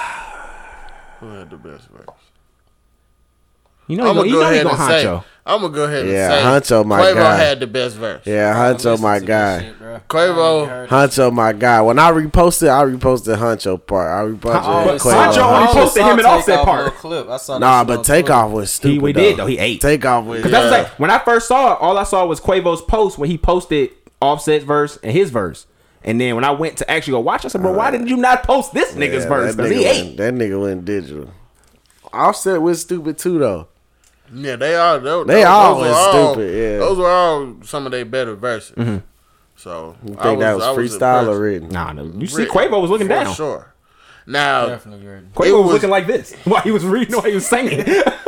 Who had the best verse? You know, I'm he gonna go, go you know he ahead gonna and say. honcho. I'm gonna go ahead Yeah, and say. Huncho, my Quavo guy. had the best verse. Yeah, Huncho, my guy. Quavo. Huncho, my guy. When I reposted, I reposted Huncho part. I reposted But Quavo. Huncho only posted him and Offset part. Clip. I saw Nah, that but shit on Takeoff was stupid. He we though. did though. He ate. Takeoff was. Cause that's like when I first saw it, all I saw was Quavo's post when he posted Offset's verse and his verse. And then when I went to actually go watch, I said, "Bro, why didn't you not post this nigga's Yeah, verse? that Because he nigga ate." went- That nigga went digital. Offset was stupid too, though. Yeah, they are. They, They those all were was all- stupid, yeah. Those were all some of their better verses. So You I think that was I freestyle impressed. or written? Nah, no. You see, Written, Quavo was looking for down. Sure. Now Definitely ready. Quavo It was, was- looking like this while he was reading, while he was singing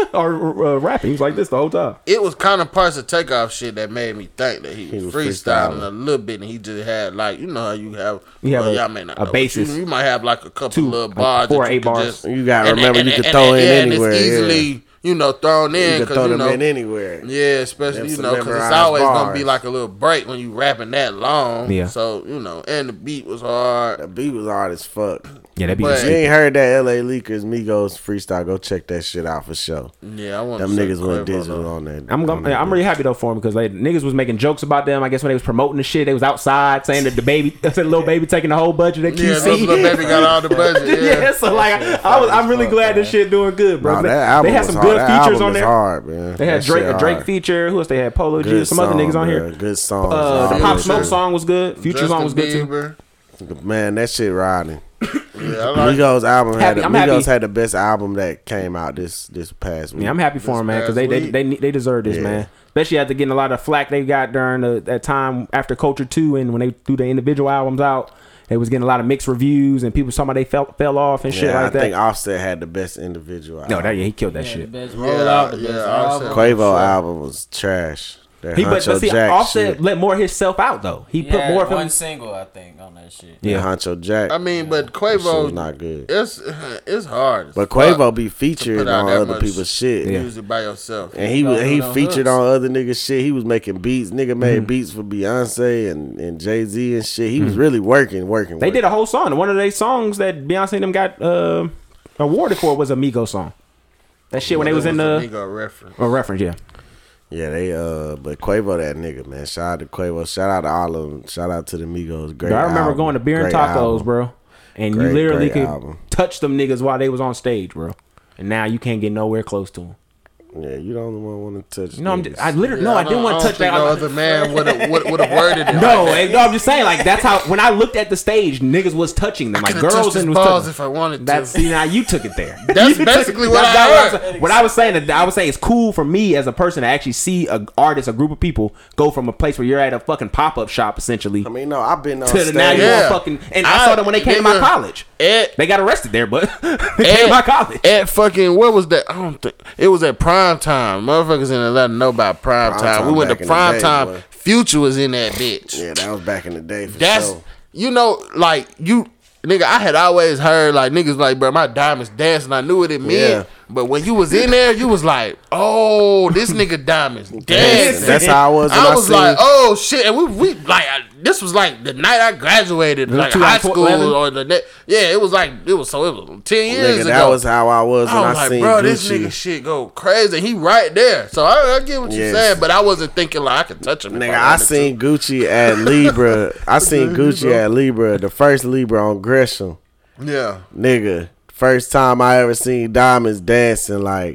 or uh, rapping. He was like this the whole time. it was kind of parts of Takeoff shit that made me think that he was, was freestyling, freestyling. a little bit, and he just had like you know how you have You have well, a- y'all may not a know, but basis. You, you might have like a couple Two, little like bars, four that or you eight could bars. just- You gotta and- remember and- you and- can throw and- in yeah, and anywhere. it's yeah. easily you know thrown in You can because throw you them know in anywhere. yeah, especially Them you some know because it's memorized always gonna bars. be like a little break when you rapping that long. Yeah. So you know, and the beat was hard. The beat was hard as fuck. Yeah, that be But- If you ain't heard that L A Lakers Migos freestyle, go check that shit out for sure. Yeah, I want Them niggas went digital on that. I'm on gonna, that I'm really happy though for him because like niggas was making jokes about them. I guess when they was promoting the shit, they was outside saying that the baby, that the little baby taking the whole budget at Q Yeah, C. those little baby got all the budget. yeah. Yeah, so like I was, I'm really glad this shit doing good, bro. Nah, they, that album they had was some hard. good That features album on was there. hard, man. They had That Drake, shit a Drake hard. feature. Who else they had? Polo G, Good some other song, niggas on bro. here. Good songs. Uh, the all Pop that Smoke shit. song was good. Future Justin song was good too. Bieber. Man, that shit riding. Yeah, I like Migos album had Happy- the, I'm Migos happy. had the best album that came out this this past week. Yeah, I'm happy for This them, man, because they, past they week. they they deserve this, Yeah. man. Especially after getting a lot of flack they got during the, that time after Culture Two, and when they threw the individual albums out, they was getting a lot of mixed reviews, and people talking about they fell fell off and shit yeah, like I that. think Offset had the best individual album. no, that yeah, he killed that Yeah, shit. the best Yeah, rollout, the yeah, best Offset. album. Quavo Sure. album was trash. That He but, Huncho but see, Jack Offset shit. let more of himself out though. He He put had more of one him. single, I think, on that shit. Yeah, Yeah. Huncho Jack. I mean, but that shit was Quavo, not good. it's it's hard. as But fuck Quavo be to featured put out on that other much people's shit. Yeah. music by yourself. And he Don't was do he no featured hooks. on other niggas shit. He was making beats. Nigga made Mm-hmm. beats for Beyonce and, and Jay Z and shit. He was really working, working. They working. did a whole song. One of their songs that Beyonce and them got uh, awarded for was a Migos song. That shit when they was in the Amigo reference. a reference, yeah. Yeah, they uh, but Quavo that nigga, man. Shout out to Quavo. Shout out to all of them. Shout out to the Migos. Great. I remember album. going to beer and Great tacos, album. bro, and you Great, literally great could album. touch them niggas while they was on stage, bro. And now you can't get nowhere close to them. Yeah, you the only one want to touch. You know, I'm niggas. just, I literally Yeah, no, I, don't- didn't want to don't touch think that. No I'm- other man would have would have worded it. No, like eh, no, I'm just saying, like that's how when I looked at the stage, niggas was touching them, like Could've touched girls his and was balls touching. if I wanted to. That's see now you took it there. That's You took- basically what that's I not heard. was saying. What I was saying, that I was saying it's cool for me as a person to actually see an artist, a group of people go from a place where you're at a fucking pop up shop essentially I mean, no, I've been on to the stage. now you Yeah. on fucking. And I, I- saw them when they came to my nigga, college. Ed, They got arrested there, but they came to my college. At fucking what was that? I don't think it was at prime time. Motherfuckers in Atlanta know about prime, Prime time. time We went back to in the prime day, time. boy. Future was in that bitch. Yeah, that was back in the day for That's sure. you know, like you nigga, I had always heard like niggas like, bro, my diamonds dancing. I knew what it meant. Yeah. But when you was in there, you was like, oh, this nigga diamonds dancing. That's how I was when I I was seen- like, oh shit, and we we like I, this was like the night I graduated, like high school twenty eleven? or the ne- yeah, it was like it was so it was ten years Nigga, ago. that was how I was when I I, was like, seen bro, this Gucci. nigga shit go crazy. He right there, so I, I get what you're Yes. saying, but I wasn't thinking like I could touch him. if Nigga, I wanted to. seen Gucci at Libra. I seen Gucci at Libra, the first Libra on Gresham. yeah. Nigga, first time I ever seen Diamonds dancing, like,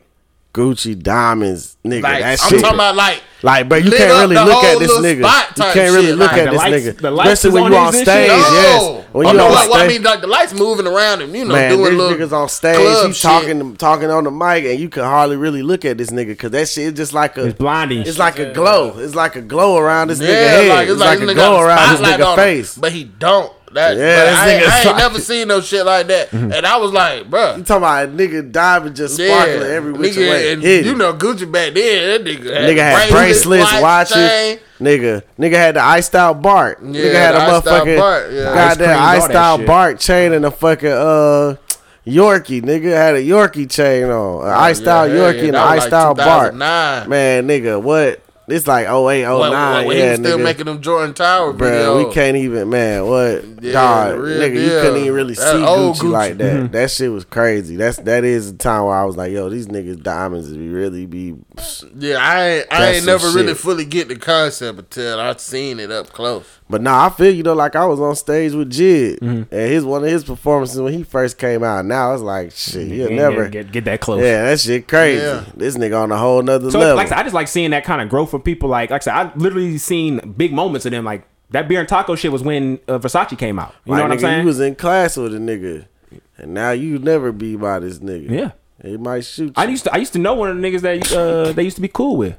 Gucci diamonds, nigga. Like, that I'm shit. talking about like, Like, bro, you lit can't up really the look at whole this little nigga. spot You type can't really shit. look Like, at the this lights- nigga, the lights especially is when on you his on and stage. shit. Yes, no. when Oh, you no, on well, I stage. mean, like the lights moving around and you know Man, doing this little niggas on stage, club he's shit. talking talking on the mic, and you can hardly really look at this nigga because that shit is just like a It's blinding. It's like a glow. It's like a glow around this nigga Yeah, head. like It's like, this a nigga glow got a around this spotlight nigga on him, face. but he don't. That, Yeah, but this I, ain't, nigga's I ain't like- never seen no shit like that, and I was like, bruh. You talking about a nigga diving just sparkling every which nigga, way. and Hidden. you know Gucci back then, that nigga had, Nigga had bracelets, watch, watches. chain. Nigga, nigga had the iced out Bart. Yeah, nigga had a the iced out motherfucking Bart, yeah. Ice goddamn creams, all iced that out shit. Bart chain and a fucking uh Yorkie. Nigga had a Yorkie chain on, an iced yeah, out yeah, Yorkie yeah, and an that was iced like out Bart. two thousand nine. Man, nigga, what? It's like oh eight, oh When, nine. when, when yeah, he was still nigga. making them Jordan Tower Bro, videos. we can't even, man. What, Yeah, God, real nigga, you deal. couldn't even really That see old Gucci, Gucci. like that. Mm-hmm. That shit was crazy. That's that is the time where I was like, yo, these niggas diamonds be really be. Yeah, I ain't, I That's ain't some never really shit. fully get the concept until I seen it up close. But nah, I feel you though. Like I was on stage with Jid, Mm-hmm. and his one of his performances when he first came out. Now it's like shit, you'll Yeah, never. get, get, get that close. Yeah, that shit crazy. Yeah. This nigga on a whole nother So level. like I said, I just like seeing that kind of growth for people. Like like I said, I literally seen big moments of them. Like that beer and taco shit was when uh, Versace came out. You Like, know what I'm nigga, saying? You was in class with a nigga, and now you never be by this nigga. Yeah. He might shoot you. I used to I used to know one of the niggas that uh, they used to be cool with.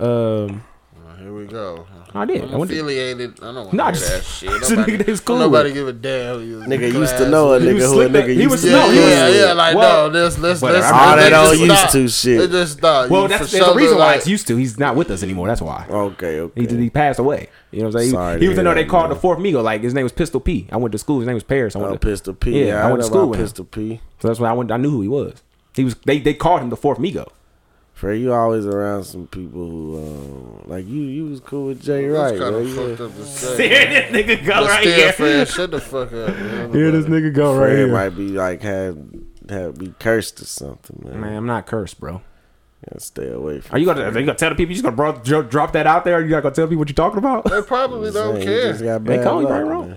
Um, Well, here we go. I did. I'm I went to- affiliated. I don't want to Nah, hear just- that shit. just a Nobody, nigga that was cool don't nobody with. give a damn. who you was in Nigga used to class know a with. He nigga was who a slick up- nigga he used was- to Yeah, no, he was- yeah, yeah. Like well, no, let's let's but let's. all let's that just old used stop. to shit. Let's just stop. well, You that's for there's a sure reason look why like- it's used to. He's not with us anymore. That's why. Okay, okay. He, he passed away. You know what I'm saying? Sorry He, to he was in hear there. They that, called man. the fourth Migo. Like his name was Pistol P. I went to school. His name was Paris. I went Oh, to, Pistol P. Yeah, Yeah, I went to know school about with him. Pistol P. So that's why I went. I knew who he was. He was. They they called him the fourth Migo. Fred, you always around some people who, um, like you. You was cool with Jay That's Wright, kind bro. of You fucked was- up to say. Here this nigga go But right still, here. Fred, shut the fuck up. Man. Here this nigga go right Fred here. might be like have have be cursed or something, man. Man, I'm not cursed, bro. Yeah, stay away from. Are you gonna? Are you gonna tell the people? You just gonna bro, dro- drop that out there? Or you not gonna tell people what you talking about? They probably don't Saying, care. You just got They bad call you luck, right wrong. man.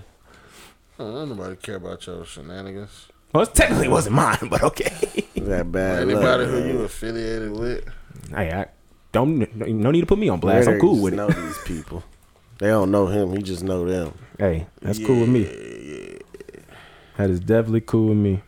Oh, don't nobody care about your shenanigans. Well, it technically wasn't mine, but okay. You got bad Anybody luck, who man. you affiliated with. Hey, I don't. No need to put me on blast. I'm Red cool just with it. know these people. They don't know him. He just know them. Hey, that's cool with me. That is definitely cool with me.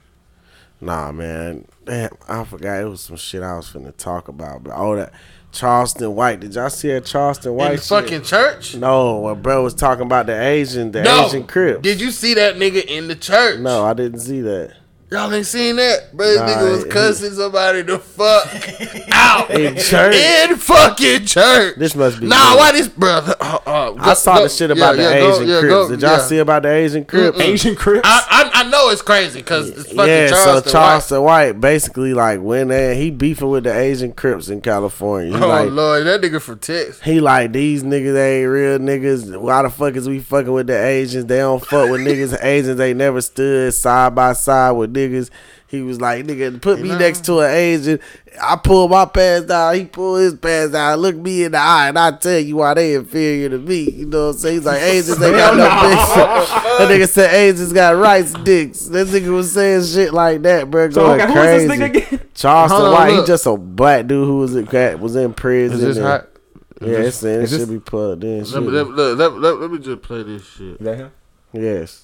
Nah, man. Damn, I forgot it was some shit I was finna talk about. But all that Charleston White. Did y'all see that Charleston White In the shit? fucking church? No, when bro was talking about the Asian, the No. Asian Crips. Did you see that nigga in the church? No, I didn't see that. Y'all ain't seen that? Bro, this Nah, nigga was he- cussing somebody the fuck out. In church? In fucking church. This must be Nah, good. why this brother? Uh, uh, I saw the shit about the Asian Crips. Did y'all see about the Asian Crips? Asian Crips. I, I, I know it's crazy because it's fucking Yeah, Charleston. so Charleston White. basically like went there. He beefing with the Asian Crips in California. He Oh like, Lord, that nigga from Texas. He like, these niggas ain't real niggas. Why the fuck is we fucking with the Asians? They don't fuck with niggas. Asians ain't never stood side by side with niggas. He was like, nigga, put me know? next to an Asian. I pull my pants down. He pull his pants down. Look me in the eye, and I tell you why they inferior to me. You know what I'm saying? He's like, Asians ain't got no dicks. That nigga said Asians got rice dicks. That nigga was saying shit like that, bro. So, Going okay, who crazy. is this nigga again? Charleston Hold on, White. He look. just a black dude who was in, was in prison. Is this and- hot? Yeah, it's in. It is this- should be plugged in. Let me, let, me- let, let, let, let me just play this shit. Is that him? Yes.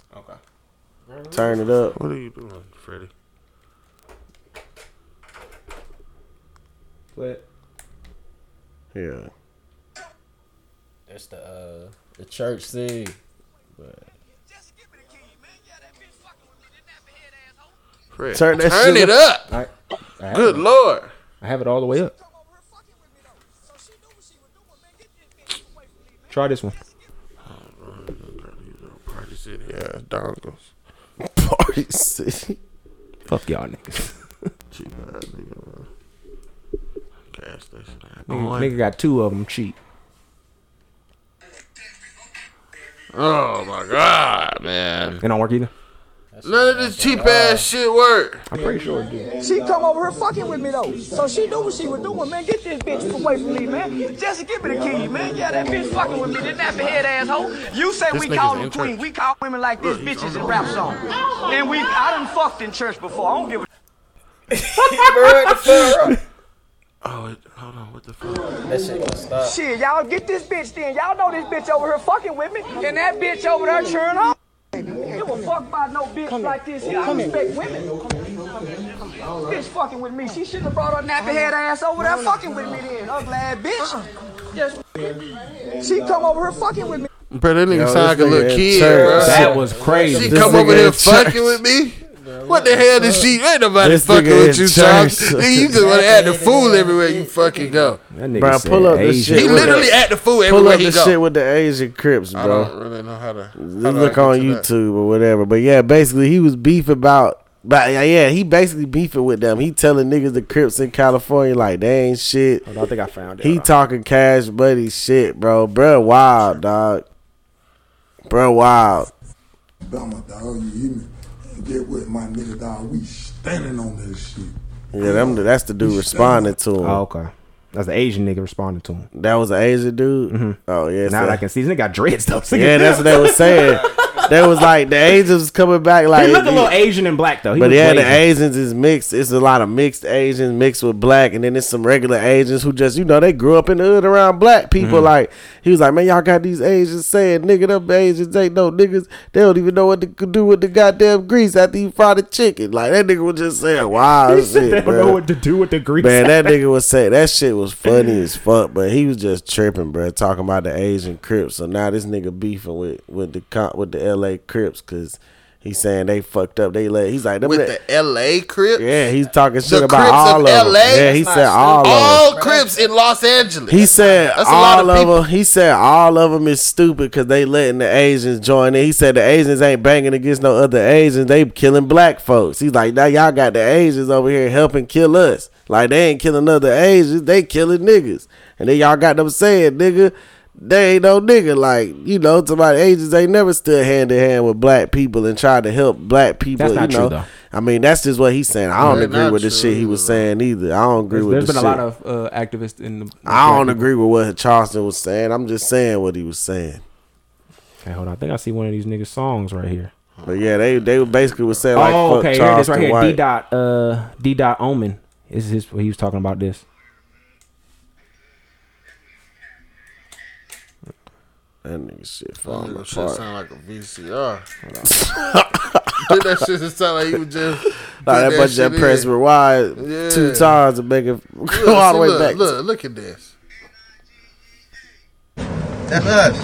Okay. Turn it up. What are you doing, Freddie? Play it. Yeah. That's the uh, the church scene. But Fred, Turn that turn shit it up. I, I, have Good it, Lord. I have it all the way up. Try this one. Party City. Yeah, dongles. Party City. Fuck y'all niggas. Cheap ass nigga. man. Gas station. Nigga, nigga got two of them cheap. Oh my God, man. It don't work either. None of this cheap ass shit work. I'm pretty sure it did. She come over here fucking with me though. So she knew what she was doing, man. Get this bitch away from me, man. Jesse, give me the key, man. Yeah, that bitch fucking with me, the nappy head asshole. You say This we nigga's call in them queen. church. We call women like this bitches in rap songs. And we, I done fucked in church before. I don't give a Oh, it, hold on. What the fuck? That shit gonna stop. Shit, y'all get this bitch then. Y'all know this bitch over here fucking with me. And that bitch over there cheering on. Give a fuck about no bitch like this here. I respect women. Bitch fucking with me. She shouldn't have brought her nappy head ass over there fucking with me then. Ugly ass bitch. Just, she come over here fucking with me. Bro, that nigga Yo, sound like a this little nigga kid, church. bro. That was crazy. She This come nigga over here in church. fucking with me. What the hell did she? Ain't nobody This fucking nigga with in you, Charles. church. Nigga, you just want to act the fool everywhere you fucking go. That nigga Bro, said pull up this Asian. shit. He with literally act the fool Pull everywhere up he the go. shit with the Asian Crips, I bro. don't really know how to. How Just to look get on to that. YouTube or whatever. But yeah, basically he was beefing about. But yeah, yeah, he basically beefing with them. He telling niggas the Crips in California like they ain't shit. Hold on, I think I found it. He Hold on. talking Cash Buddy shit, bro. Bro, wild, dog. Bro, wild. Bama, dog, you hear me? And get with my nigga, dog. We standing on that shit. Yeah, them, that's the dude responding to him. Oh, okay. That's the Asian nigga responding to him. That was an Asian dude? Mm-hmm. Oh, yeah. Now so- I can see this nigga got dreads though. Yeah, that's what they was saying. They was like, the Asians was coming back like. He look a little Asian and black though. He But look yeah, the Asian. Asians is mixed. It's a lot of mixed Asians mixed with black, and then there's some regular Asians who just, you know, they grew up in the hood around black people. Mm-hmm. Like, he was like, man, y'all got these Asians saying, nigga, them Asians ain't no niggas. They don't even know what to do with the goddamn grease after you fry the chicken. Like, that nigga was just saying, wow, He said shit, they don't bro. know what to do with the grease. Man, that nigga was saying that shit was funny as fuck, but he was just tripping, bro, talking about the Asian Crips. So now this nigga beefing with with the con- with the L A Crips because he's saying they fucked up. They let he's like them With that- the L A Crips? yeah, he's talking shit The about Crips all of of them. L A? Yeah, he That's said not all of them. All Crips in Los Angeles. He said That's a lot all of of people. them. He said all of them is stupid because they letting the Asians join in. He said the Asians ain't banging against no other Asians. They killing black folks. He's like, now y'all got the Asians over here helping kill us. Like they ain't killing other Asians. They killing niggas. And then y'all got them saying, nigga, they ain't no nigga. Like, you know, somebody Asians ain't never stood hand in hand with black people and tried to help black people. That's not you know? true, though. I mean, that's just what he's saying. I don't Yeah, agree not with the true shit he was either. saying either. I don't agree There's, with there's the been shit. a lot of uh, activists in the. I don't agree with what Charleston was saying. I'm just saying what he was saying. Okay, hold on. I think I see one of these niggas' songs right here. But yeah, they they basically was saying like, oh, fuck okay. Here it is Charleston right here. White. D dot uh D dot Omen. This is his. He was talking about this. That nigga shit That falling nigga shit apart. sound like a V C R. Did that shit just sound like he was just Like put that bunch shit that press in. rewind Yeah. two times to make it Look, go all the see, way look, back. Look, look at this. That's us.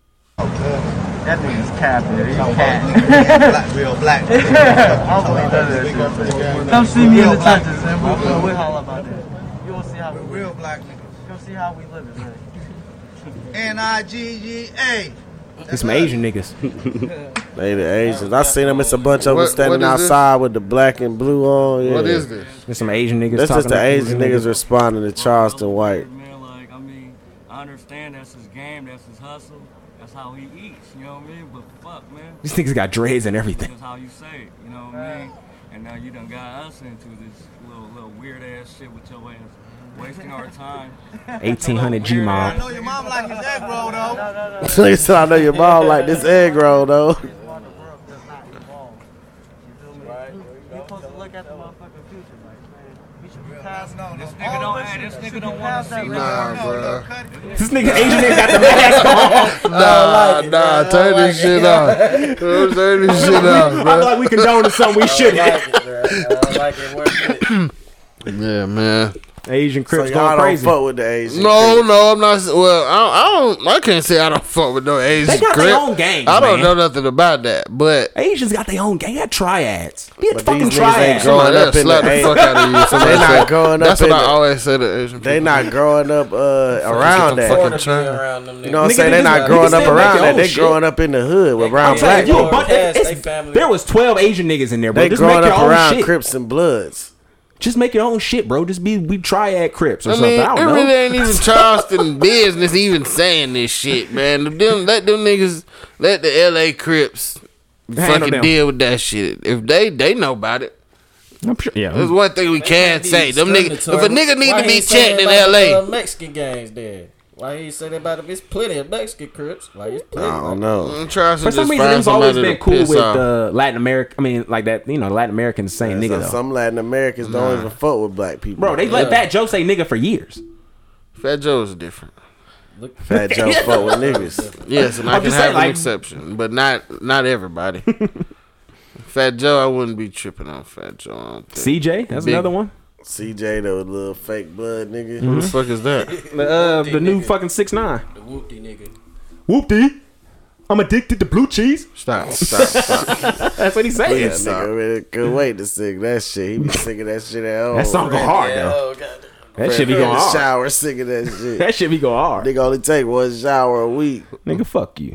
That nigga's capping. He's cat. Black, real black. I don't believe that is. Come see me in the trenches, and we'll, we'll, we'll holler about that. You will see how we Real black niggas. Come see how we live it, man. N I G G A. There's some Asian niggas. They the Asians. I seen them. It's a bunch of them What- standing what is this? outside with the black and blue on. Yeah. What is this? There's some Asian niggas. That's just talking the like Asian niggas responding to Charleston White. Man, like, I mean, I understand that's his game, that's his hustle, that's how he eats, you know what I mean? But fuck, man, These niggas got dreads and everything. that's how you say it, you know what I mean? And now you done got us into this little little weird ass shit with your ass, wasting our time. eighteen hundred G I mob. know your mom like his egg roll though. They said, I know your mom like this egg roll though. The world does not evolve. You feel me? You're supposed to look at the motherfucking future, like, man. We should be past No, no, This all nigga don't, of us hey, this should- nigga should don't be want past to that see right Nah, now. bruh. No, cut it. This nigga Asian nigga got the mask on. Nah, nah, turn this shit off. Turn this shit off, I feel bro. like we condone something we shouldn't. I like it. Worth it. Yeah, man. Asian So Crips y'all going don't crazy. fuck with the Asian. No, Crips. no, I'm not. Well, I don't, I don't. I can't say I don't fuck with no Asian They got Crip. their own gangs, I don't man. know nothing about that, but Asians got their own gang. They got triads. Be a But fucking these niggas ain't triad. growing somebody up else in slap the the A- fuck out of you. Somebody They not said- growing up That's in what I the- always say to Asian They people. not growing up uh, around that. fucking Wanna be trying. around them You know what I'm Nigga, saying? they They just- not growing niggas up still make around their that. own They shit. growing up in the hood with I'm brown telling black you, people. a bunch, Yes, it's- they family. there was twelve Asian niggas in there, bro. They Just growing make your up own around shit. Crips and Bloods. Just make your own shit, bro. Just be we triad Crips or I something. mean, I it don't know. really ain't even Charleston business even saying this shit, man. Them, let them niggas, let the L A Crips Handle fucking them. deal with that shit. If they they know about it, I'm sure, yeah. there's one thing we can say. Them niggas, if a nigga need Why to be he saying checked in about L the, A, uh, Mexican gangs there. Why he say that about him? It's plenty of Mexican Crips. Like it's plenty. I don't know. I'm trying to For some just reason, find they've always somebody been to cool piss with off. uh, Latin America. I mean, like that. You know, Latin Americans saying Yeah, nigga so though. some Latin Americans don't Nah. even fuck with black people. Bro, they let Fat Joe say nigga for years. Fat Joe is different. Fat Joe fuck with niggas. Yes, and I I'm can just have saying, an like- exception, but not not everybody. Fat Joe, I wouldn't be tripping on Fat Joe. I don't think. C J, that's Big- another one. C J, the little fake blood nigga. Who the fuck is that? The, uh, the new fucking six nine. The whoopty nigga. Whoopty. I'm addicted to blue cheese. Stop, stop, stop. That's what he Yeah, saying. nigga really couldn't wait to sing that shit. He be singing that shit at home. That song go hard Yeah, though. oh god. That shit be in going the hard. shower singing that shit. That shit be going hard. Nigga only take one shower a week. Nigga, fuck you.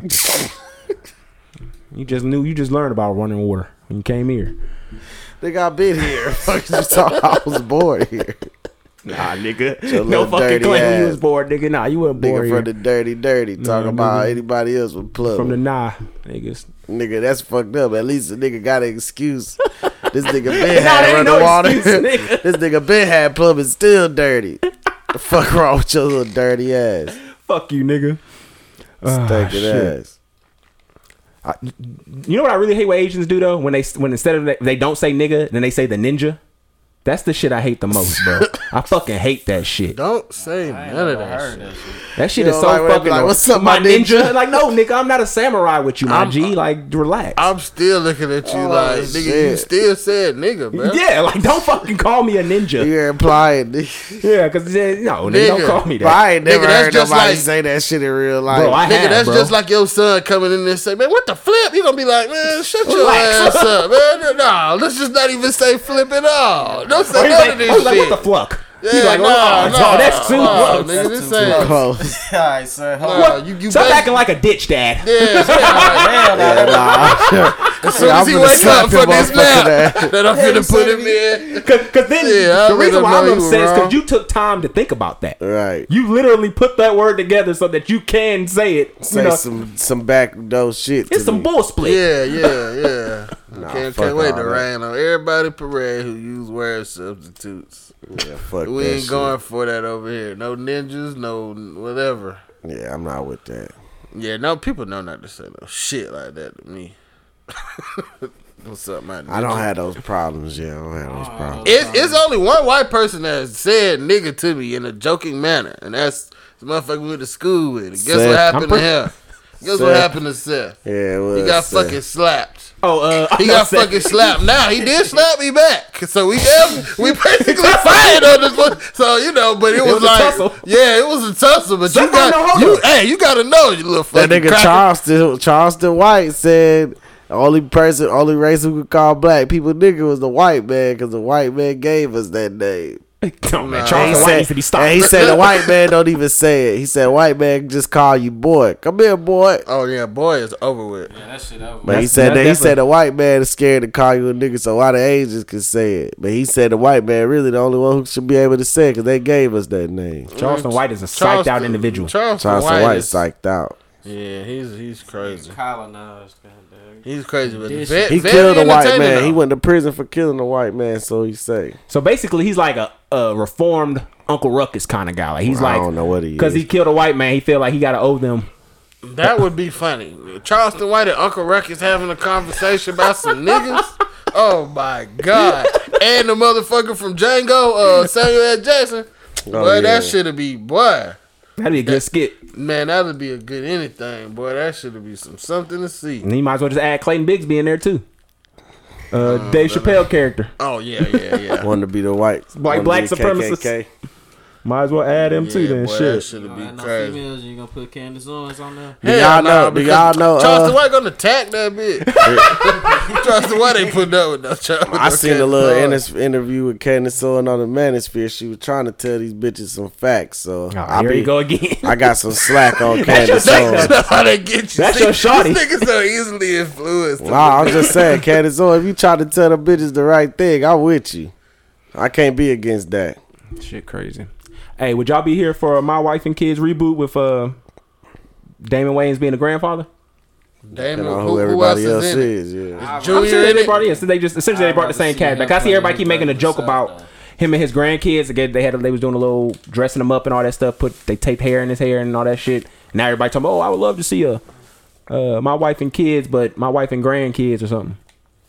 You just knew. You just learned about running water when you came here. Nigga, I been here. Fuck you talking? I was born here. Nah, nigga. Your No little fucking dirty claim you ass. was bored, nigga. Nah, you wasn't born Nigga here. from the dirty, dirty. Talking about nigga. anybody else with plug. From the nah, niggas. Nigga, that's fucked up. At least a nigga got an excuse. This nigga been Nah, there had ain't running no water. excuse, nigga. This nigga been had plumbing still dirty. The fuck wrong with your little dirty ass? Fuck you, nigga. Ah, Stinking shit. ass. I, you know what I really hate what Asians do though? When they when instead of they, they don't say nigga, then they say the ninja. That's the shit I hate the most, bro. I fucking hate that shit. Don't say none of that shit. That shit You is know, so like, when they be fucking. like, "What's up, my my ninja?" ninja? Like, no, nigga, I'm not a samurai with you, my I'm- G. Like, relax. I'm still looking at you Oh, like, nigga, you shit. still said nigga, bro. yeah, like, don't fucking call me a ninja. You're implying, nigga. Yeah, because no, nigga, don't Nigga. call me But I that. ain't never Nigga, that's heard just nobody like- say that shit in real life. Bro, I Nigga, have, that's bro. just like your son coming in there and say, man, what the flip? You gonna be like, man, shut your Relax. ass up, man. No, let's just not even say flip at all. Don't Or say he's none like, of this or he's like, shit. what the fuck? Yeah, He's like, nah, oh, nah, no, that's too nah, close. nigga, this That's too ain't Close. All right, son. Hold Nah, on. you, you Stop better- acting like a ditch dad. Yeah, yeah, Hell no. Yeah, nah. as soon as he I'm finna wake slap up for him this motherfucker nap, that- that I'm finna put him in. Cause, cause then Yeah, I the reason really why know I'm you upset is wrong. because you took time to think about that. Right. You literally put that word together so that you can say it. Say you know, some some backdoor shit. it's to some me. bull split. Yeah, yeah, yeah. Nah, can't fuck can't wait all to that. rain on everybody parade who use word substitutes. Yeah, fuck We that ain't shit. going for that over here. No ninjas, no whatever. Yeah, I'm not with that. Yeah, no people know not to say no shit like that to me. What's up, man? I don't have those problems. Yeah, I don't have those problems. It's, it's only one white person that said nigga to me in a joking manner, and that's the motherfucker we went to school with. And guess Seth. what happened I'm to pre- him? Guess what Seth. happened to Seth? Yeah, it was, He got uh, fucking slapped. Oh, uh, He got fucking slapped. Now he did slap me back, so we have, we basically fired on this one. So you know, but it, was, was a like, tussle. yeah, it was a tussle. But you Somebody know got, hold you, up. hey, you got to know, you little That fucking nigga cracker. Charleston Charleston White said the only person, only race who could call black people nigga was the white man because the white man gave us that name. Come on, Nah. Charleston And he White said, needs to be stopped. and he said the white man don't even say it. He said white man just call you boy. Come here, boy. Oh yeah, boy, it's over with. Yeah, that shit over. But he That's- said that that's he said definitely- the white man is scared to call you a nigga, so why the Asians can say it? But he said the white man really the only one who should be able to say it because they gave us that name. Charleston White is a psyched Charleston- out individual. Charleston, Charleston White, White is, psyched out. yeah, he's he's crazy. Colonized, goddamn. He's crazy, but This- ve- He very killed a white entertaining, man. though. He went to prison for killing a white man, so he say. So basically, he's like a, a reformed Uncle Ruckus kind of guy. Like he's I like, don't know what he because is. he killed a white man, he feel like he got to owe them. That would be funny. Charleston White and Uncle Ruckus having a conversation about some niggas. Oh my god! And the motherfucker from Django, uh, Samuel L. Jackson. Oh, boy, yeah. that should be boy. That'd be a good skit. Man, that'd be a good anything, boy. That should be some something to see. And he might as well just add Clayton Bigsby in there too. Uh, Dave Chappelle character. Oh yeah, yeah, yeah. Wanted to be the white, White wanted to black be K K supremacist. K. Might as well add him yeah, too. Then boy, that shit. should You be know, crazy. females, you gonna put Candace Owens on there? Do y'all know? Do y'all know? Charleston Uh, White gonna attack that bitch. Charleston White ain't putting up with no Charleston. I seen a little inter- interview with Candace Owens on the Manosphere. She was trying to tell these bitches some facts. So Oh, I here be, you go again. I got some slack on your Candace thing, Owens. That's how they get you. That's See, your shawty. This nigga so easily influenced. Nah, I'm just saying, Candace Owens. If you try to tell the bitches the right thing, I'm with you. I can't be against that. Shit crazy. Hey, would y'all be here for My Wife and Kids reboot with uh, Damon Wayans being the grandfather? Damn, And who, on who, who who everybody else else is in it? is, yeah. I'm Junior sure in they it? brought in. So they just essentially they I'd brought the rather same see cast him back. I see play everybody his keep making a brother joke himself, about though. him and his grandkids. Again, they had they was doing a little dressing him up and all that stuff. Put they taped hair in his hair and all that shit. Now everybody talking, oh, I would love to see a uh, my wife and kids, but my wife and grandkids or something.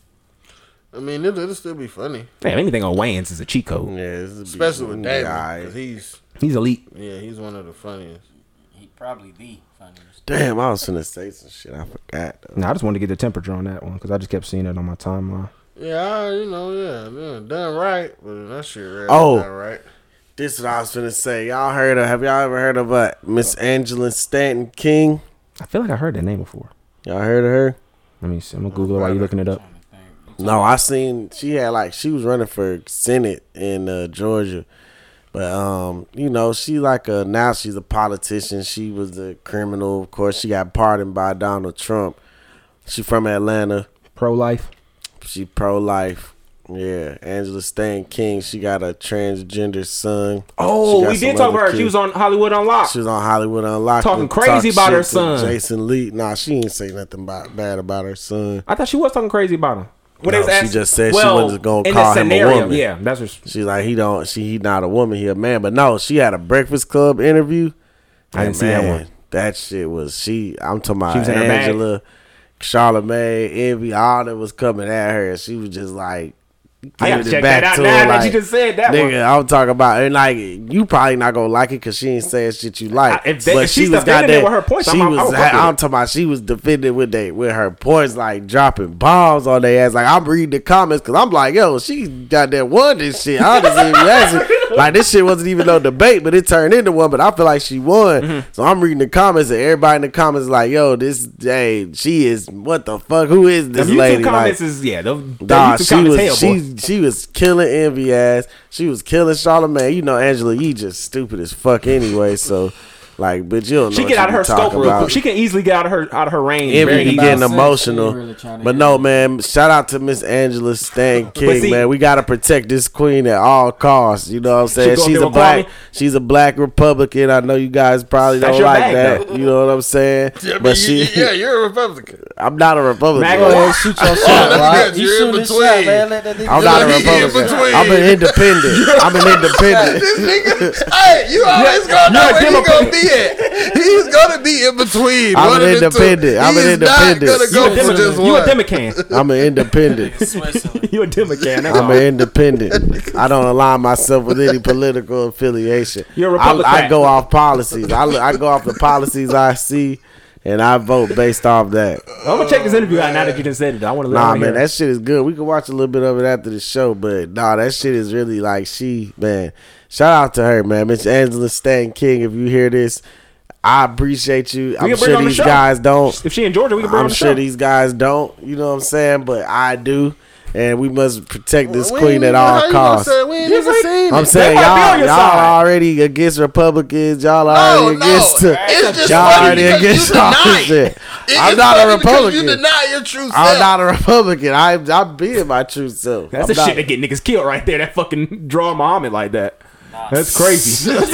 I mean, it'll, it'll still be funny. Damn, anything on Wayans is a cheat code. Yeah, especially with David, because he's he's elite. Yeah, he's one of the funniest. He probably the funniest. Damn, I was finna say some shit. I forgot. Though. No, I just wanted to get the temperature on that one because I just kept seeing it on my timeline. Yeah, I, you know, yeah, yeah, done right, but that shit right. Oh, done right. This is what I was finna say. Y'all heard of? Have y'all ever heard of uh, Miss Angela Stanton King? I feel like I heard that name before. Y'all heard of her? Let me see. I'm gonna Google it while you looking it up. No, I seen she had like she was running for Senate in uh, Georgia, but um, you know she like a now she's a politician. She was a criminal, of course. She got pardoned by Donald Trump. She from Atlanta, pro life. She pro life. Yeah, Angela Stanton King. She got a transgender son. Oh, we did talk about her. Kids. She was on Hollywood Unlocked. She was on Hollywood Unlocked. Talking crazy about her son, Jason Lee. Nah, she ain't say nothing about, bad about her son. I thought she was talking crazy about him. When no, she just said well, she wasn't gonna call him scenario, a woman. Yeah, that's what she, she's like. He don't. She he not a woman. He a man. But no, she had a Breakfast Club interview. I didn't see man, that one. That shit was she. I'm talking about she was Angela, Charlamagne, Envy. All that was coming at her. She was just like. I gotta check that out now that you just said that nigga, one. I'm talking about, and like, you probably not gonna like it because she ain't saying shit you like. I, if they, but if she was got that with her points. She I'm, was. I'm, I'm talking about. She was defending with they with her points, like dropping bombs on their ass. Like I'm reading the comments because I'm like, yo, she got that won this shit. Honestly, like this shit wasn't even no debate, but it turned into one. But I feel like she won. Mm-hmm. So I'm reading the comments, and everybody in the comments is like, yo, this hey, she is what the fuck? Who is this the lady? YouTube comments like, is yeah. The, the nah, YouTube she comments was hell, she boy. she was killing Envy ass. She was killing Charlamagne. You know, Angela Yee just stupid as fuck anyway. So, like, but you don't know. She get out of her scope real quick. She can easily get out of her out of her range. Envy be getting emotional. Really but no, man. Shout out to Miss Angela Stanton King, see, man. We gotta protect this queen at all costs. You know what I'm saying? She she's a black. She's a black Republican. I know you guys probably don't like bag, that. Though. You know what I'm saying? Yeah, but she, yeah, you're a Republican. I'm not a Republican. Go ahead, shoot your shot, right? You shoot this shot, man. Let that I'm not a Republican. I'm an independent. I'm an independent. This nigga, hey, you always gonna know where he gonna be at. He's gonna be in between. I'm an independent. I'm an independent. Not gonna go for just you one. a Democrat. I'm an independent. You a Democrat. I'm an independent. I don't align myself with any political affiliation. You're a Republican. I, I go off policies. I, I go off the policies I see, and I vote based off that. I'm gonna check this interview out now that you just said it. I want to. Nah, man, that shit is good. We can watch a little bit of it after the show, but nah, that shit is really like she, man. Shout out to her, man. Miss Angela Stanton King. If you hear this, I appreciate you. We I'm can bring sure on the these show. guys don't. If she in Georgia, we can bring I'm on the sure show. these guys don't. You know what I'm saying? But I do. And we must protect this We queen ain't at even- all how you costs. gonna say we ain't even seen I'm it? saying They might be y'all, on your y'all side. already against Republicans. Y'all No, already no, against. it's just y'all funny already because against you all deny this it. shit. It- I'm it's not a funny because Republican. You deny your true self. I'm not a Republican. I'm I'm being my true self. That's I'm the not- shit that get niggas killed right there. That fucking draw Muhammad like that. That's crazy. listed.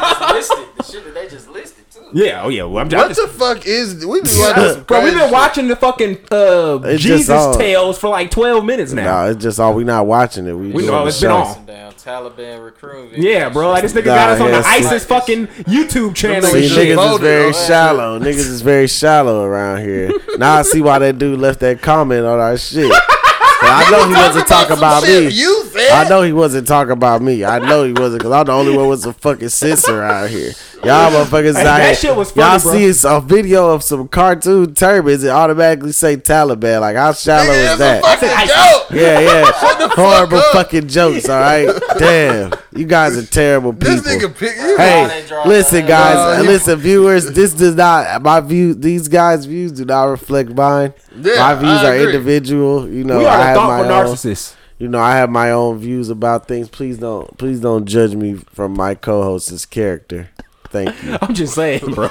The shit that they just listed too. Yeah, oh yeah. Well, I'm What just, the fuck is? We be watching some bro, we've crazy been shit. watching the fucking uh, It's just Jesus all- tales for like twelve minutes now. No, it's just all we not watching it. We, We- doing oh, the it's been show. on. Down Taliban recruiting. Yeah, bro. Like this nigga Nah, got us on yeah, the see- ISIS fucking YouTube channel. See, and shit. shit. niggas is Voted very on that shallow. Niggas is very shallow around here. Now I see why that dude left that comment on our shit. But I know he wasn't talking about me. You said. I know he wasn't talking about me. I know he wasn't because I'm the only one with some fucking sense around here. Y'all motherfuckers Hey, out that here. shit was funny, Y'all bro. see it's a video of some cartoon turbans. It automatically say Taliban. Like how shallow Nigga, is it's a that? fucking I said joke. Yeah, yeah. the fuck Horrible up. fucking jokes. All right. Damn. You guys are terrible people. This nigga pick you. Hey, listen, guys. Uh, uh, he- listen, viewers. This does not my view. These guys' views do not reflect mine. Yeah, my views I are agree. individual. You know, We I are the have my thoughtful own. narcissists. You know, I have my own views about things. Please don't, please don't judge me from my co-host's character. Thank you. I'm just saying, bro.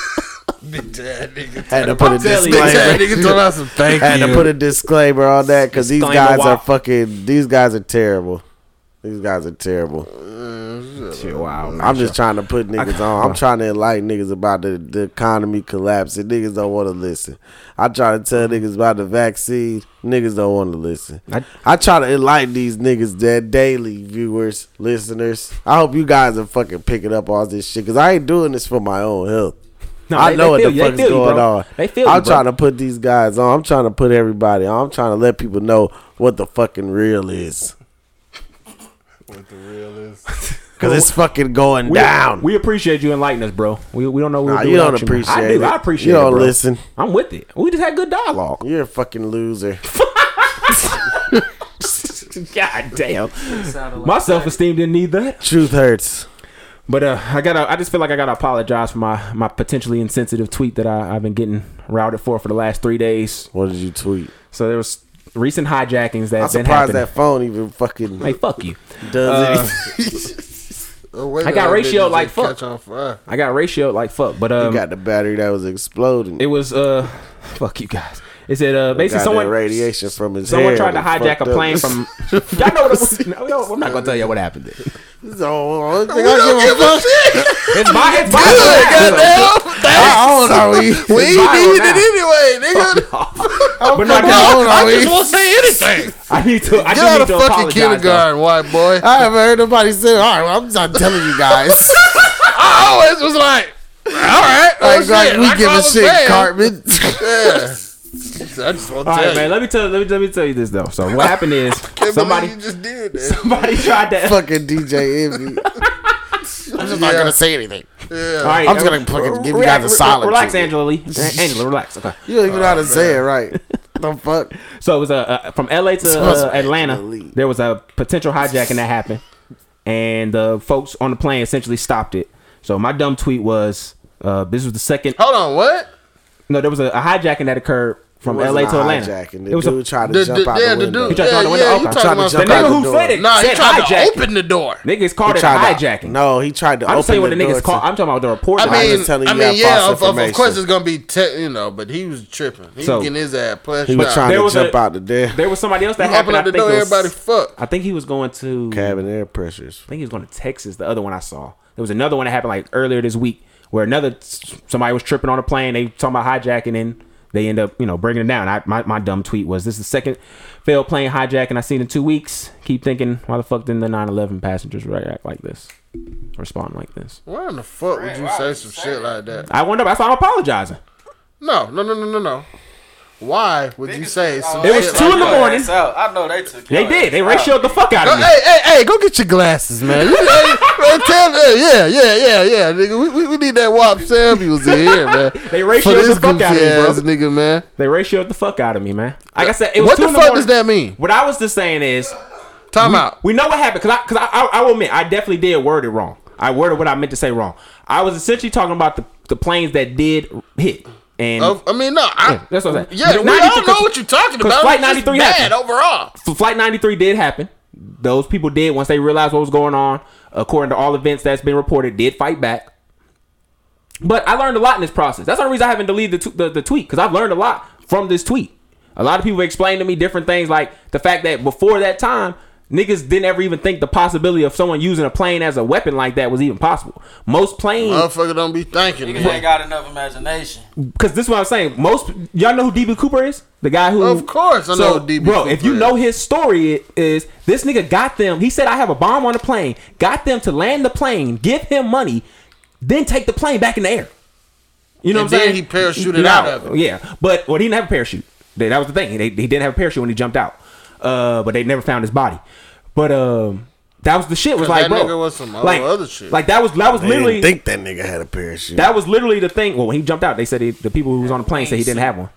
Big dad nigga. Had to put a telling you. Big dad disclaimer. nigga talking about some thank Had to you. put a disclaimer on that because these Disclaimer guys are wop. fucking. These guys are terrible. These guys are terrible. Uh, Shit, wow. I'm just trying to put niggas on. I'm trying to enlighten niggas about the, the economy collapsing. Niggas don't want to listen. I try to tell niggas about the vaccine. Niggas don't want to listen. I, I try to enlighten these niggas, that daily viewers, listeners. I hope you guys are fucking picking up all this shit because I ain't doing this for my own health. No, I they, know they what the fuck is going you, on. They feel I'm you, trying to put these guys on. I'm trying to put everybody on. I'm trying to let people know what the fucking real is. What the real is. Because it's fucking going we, down. We appreciate you enlightening us, bro. We we don't know what nah, we're doing. You don't appreciate you. I it. do. I appreciate you it, don't bro. listen. I'm with it. We just had good dialogue. You're a fucking loser. God damn. My self-esteem didn't need that. Truth hurts. But uh, I gotta. I just feel like I gotta apologize for my, my potentially insensitive tweet that I, I've been getting routed for for the last three days. What did you tweet? So there was recent hijackings that. I'm surprised that phone even fucking. Hey, fuck you. Does uh, it? oh, I got ratioed like fuck. I got ratioed like fuck. But um, you got the battery that was exploding. It was uh, fuck you guys. It said uh, basically someone radiation from his someone hair tried to hijack a plane up. from. Y'all know what it was. No, no, I'm not gonna tell you what happened. So, we don't give a shit. It's my, it's my goddamn. How old are we? We need it anyway, nigga. But not how old are we? I just won't say anything. I need to. I Get do out need of to fucking apologize, kindergarten, though. white boy. I haven't heard nobody say. All right, well, I'm not telling you guys. I always was like, all right, like, oh, like shit. we Like give a shit, saying. Cartman. Yeah. I just want to All tell right, you. man. Let me tell. Let me let me tell you this though. So what happened is somebody you just did that. somebody tried to fucking D J Envy. I'm just not Yeah. gonna say anything. Yeah. All right, I'm just uh, gonna fucking give you relax, guys a silent. Relax, treatment. Angela Lee. Angela, relax. Okay. You don't even know how to say it right. The fuck. So it was uh, uh, from L A to uh, Atlanta. There was a potential hijacking that happened, and the folks on the plane essentially stopped it. So my dumb tweet was, uh, "This was the second." Hold on, what? No, there was a, a hijacking that occurred from It L A wasn't to a Atlanta. hijacking. The It was dude a, tried to The- jump the- out yeah, the the window. dude- He tried to yeah, jump out the window? yeah, Okay. you talking Tried to about jump the out nigga the who door. said it Nah, he said tried hijacking. to open the door. Niggas called He it tried to- hijacking. No, he tried to I'm open just saying what the the door niggas call. to- I'm talking about the report. I that I'm mean, just telling I you mean, that yeah, false of, of, of information. course it's gonna be, te- you know, but he was tripping. He So- was getting his ass pushed. He was out. trying There to was jump a- out the there. There was somebody else that You happened. open I up the think door, it was- everybody fuck. I think he was going to. Cabin air pressures. I think he was going to Texas. The other one I saw. There was another one that happened like earlier this week where another somebody was tripping on a plane. They talking about hijacking and they end up, you know, bringing it down. I, my, my dumb tweet was, "This is the second failed plane hijacking I've seen in two weeks. Keep thinking, why the fuck didn't the nine eleven passengers react like this? Respond like this?" Why in the fuck would you say some shit like that? I wonder. That's why I'm apologizing. No, no, no, no, no, no. Why would you say some It was shit two like in the that? morning. I know they took. They did. They ratioed the fuck out Go, of me. hey, hey, hey, go get your glasses, man. hey, man tell, hey, yeah, yeah, yeah, yeah, nigga. We, we, we need that Wop Samuels in here, man. They For ratioed this the fuck out of me, ass bro. nigga, man. They ratioed the fuck out of me, man. Like I said, it was What two the in the fuck morning. does that mean? What I was just saying is, Time we, out. we know what happened because I, cause I, I, I will admit I definitely did word it wrong. I worded what I meant to say wrong. I was essentially talking about the, the planes that did hit. And Oh, I mean, no, I, yeah, that's what I'm saying. yeah, The we ninety-three all know what you're talking 'cause about. Flight It's just ninety-three bad happened. overall. So Flight ninety-three did happen. Those people did, once they realized what was going on, according to all events that's been reported, did fight back. But I learned a lot in this process. That's the only reason I haven't deleted the, t- the, the tweet, because I've learned a lot from this tweet. A lot of people explained to me different things, like the fact that before that time, niggas didn't ever even think the possibility of someone using a plane as a weapon like that was even possible. Most planes, Motherfucker don't be thinking. Niggas ain't got enough imagination. because this is what I'm saying. Most y'all know who D B Cooper is, the guy who. Of course I know so, who D B bro, Cooper if you is. know his story is this nigga got them. He said, "I have a bomb on the plane." Got them to land the plane, give him money, then take the plane back in the air. You know And what I'm then saying? he parachuted out of it. Yeah, but well, he didn't have a parachute. That that was the thing. They, he didn't have a parachute when he jumped out. Uh, but they never found his body. But um, that was the shit. Was 'Cause like, that bro, nigga was some like other shit. Like that was that was They literally. didn't think that nigga had a parachute. That was literally the thing. Well, when he jumped out, they said he, the people who was on the plane said he didn't have one.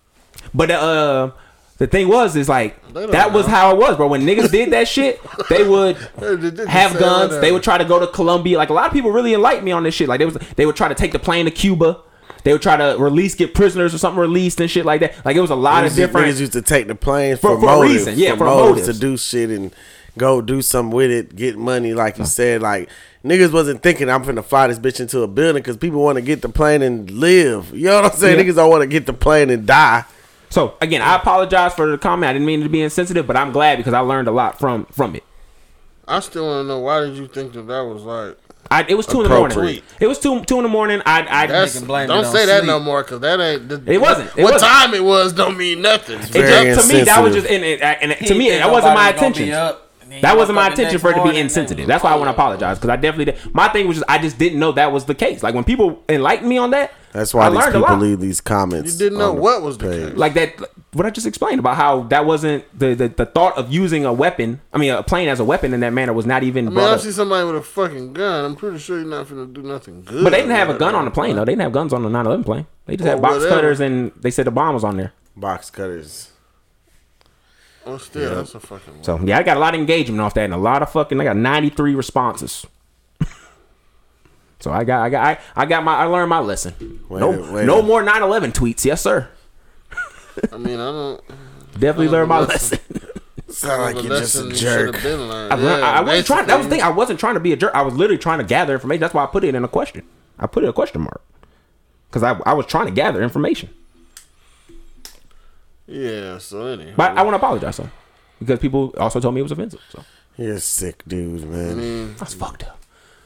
But uh, the thing was, is like They don't that was know. how it was, bro. When niggas did that shit, they would They just have say guns. whatever. They would try to go to Colombia. Like a lot of people really enlightened me on this shit. Like they was, they would try to take the plane to Cuba. They would try to release, get prisoners or something released and shit like that. Like it was a lot of Niggas- different. Niggas used to take the plane For- for, for a motive, reason. Yeah, for motives motives. to do shit and go do something with it, get money. Like you said, like niggas wasn't thinking I'm finna fly this bitch into a building because people want to get the plane and live. You know what I'm saying? Yeah. Niggas don't want to get the plane and die. So again, I apologize for the comment. I didn't mean to be insensitive, but I'm glad because I learned a lot from from it. I still want to know why did you think that that was like. I, it was two in the morning. It was two two in the morning. I I That's, don't say that no more because that ain't. The, it wasn't. It what wasn't. time it was don't mean nothing. It just, to me, that was just and, and, and to me that wasn't my intention. That wasn't my intention for it to be insensitive. That's why I want to apologize because I definitely did. My thing was just I just didn't know that was the case. Like when people enlightened me on that. That's why I these people a lot. leave these comments. You didn't know what was the case. Like that. What I just explained about how that wasn't the, the, the thought of using a weapon. I mean, a plane as a weapon in that manner was not even. I mean, brought I up. see somebody with a fucking gun. I'm pretty sure you're not gonna do nothing good. But they didn't have a gun on the plane though. They didn't have guns on the nine eleven plane. They just Or had box whatever. cutters and they said the bomb was on there. Box cutters. Oh, still, Yeah. that's a fucking. So yeah, I got a lot of engagement off that and a lot of fucking. I got ninety-three responses. So I got I got I, I got my I learned my lesson. Wait no a- wait no a- more nine eleven tweets, yes sir. I mean, I don't. Definitely learned my lesson. Sound like The you're just a lesson jerk. should've been learned. I, learned, Yeah, I, I wasn't trying. That was the basically. thing. I wasn't trying to be a jerk. I was literally trying to gather information. That's why I put it in a question. I put it a question mark because I I was trying to gather information. Yeah. So anyway, But I want to apologize though because people also told me it was offensive. So You're a sick dude, man. I mean, that's fucked up.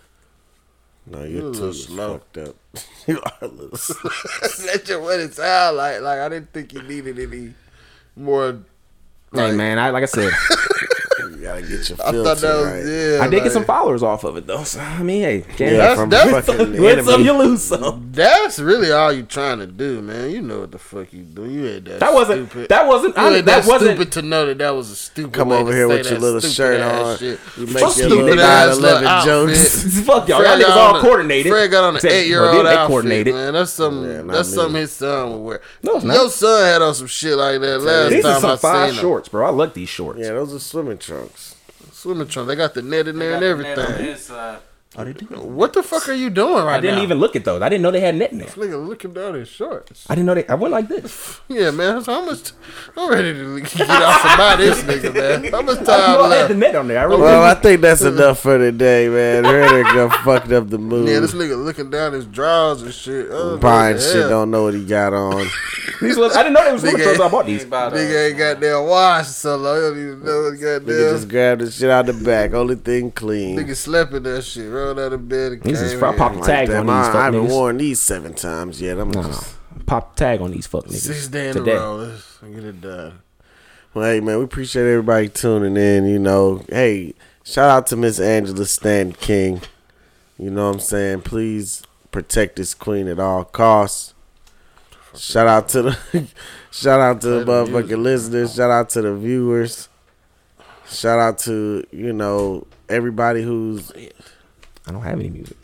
No, You're a you're little too slow. fucked up. You are a little slow. that's just what it sound like. Like I didn't think you needed any more. Hey man, I like I said, You gotta get your I filter thought that was right. yeah. I did get like- some followers off of it though. So I mean, hey, can't Yeah, That's- from that's- fucking win some, enemy. you lose some. That's really all you trying to do, man. You know what the fuck you do. You ain't that. That wasn't. Stupid. That wasn't. You I, ain't that that wasn't. stupid to know that that was a stupid. Come way over to here say with your that little stupid shirt ass on. shit. You Fuck make your stupid little ass nine little eleven jokes. outfit. Fuck y'all. Fred Y'all niggas got all on a- coordinated. Fred got on an Except- eight year well, old then they outfit, coordinated. man. That's something. Yeah, not that's me. something his son would wear. No, it's not. Your son had on some shit like that last These are time some I fire seen him. shorts, bro. I like these shorts. Yeah, those are swimming trunks. Swimming trunk. They got the net in there and everything. Inside. Oh, they do. What the fuck are you doing right I didn't now? even look at those. I didn't know they had net in there. This nigga looking down his shorts. I didn't know they. I went like this. Yeah, man. So how much? I'm ready to get off about this nigga, man. How much I time know I had the left? net on there. I really Well, I didn't. think that's enough for today, man. Rhetoric done fucked up the mood. Yeah, this nigga looking down his drawers and shit. Oh, Buying what the shit, hell? don't know what he got on. These was, I didn't know they was swimming Nigga, shorts. I bought these. Nigga ain't got damn wash so long. He don't even know what Nigga goddamn. just grabbed the shit out the back. Only thing clean. Nigga slept in that shit. Rolled out of bed and These is came fr- in. pop- Tags Like on that. these I, fuck I haven't niggas. worn these seven times yet. I'm No, no. just. Pop tag on these fuck niggas. Six day in today. a row. Let's get it done. Well, hey, man, we appreciate everybody tuning in. You know, hey, shout out to Miss Angela Stan King. You know what I'm saying? Please protect this queen at all costs. Shout out to the, shout out to the motherfucking listeners. Shout out to the viewers. Shout out to you know everybody who's I don't have any music.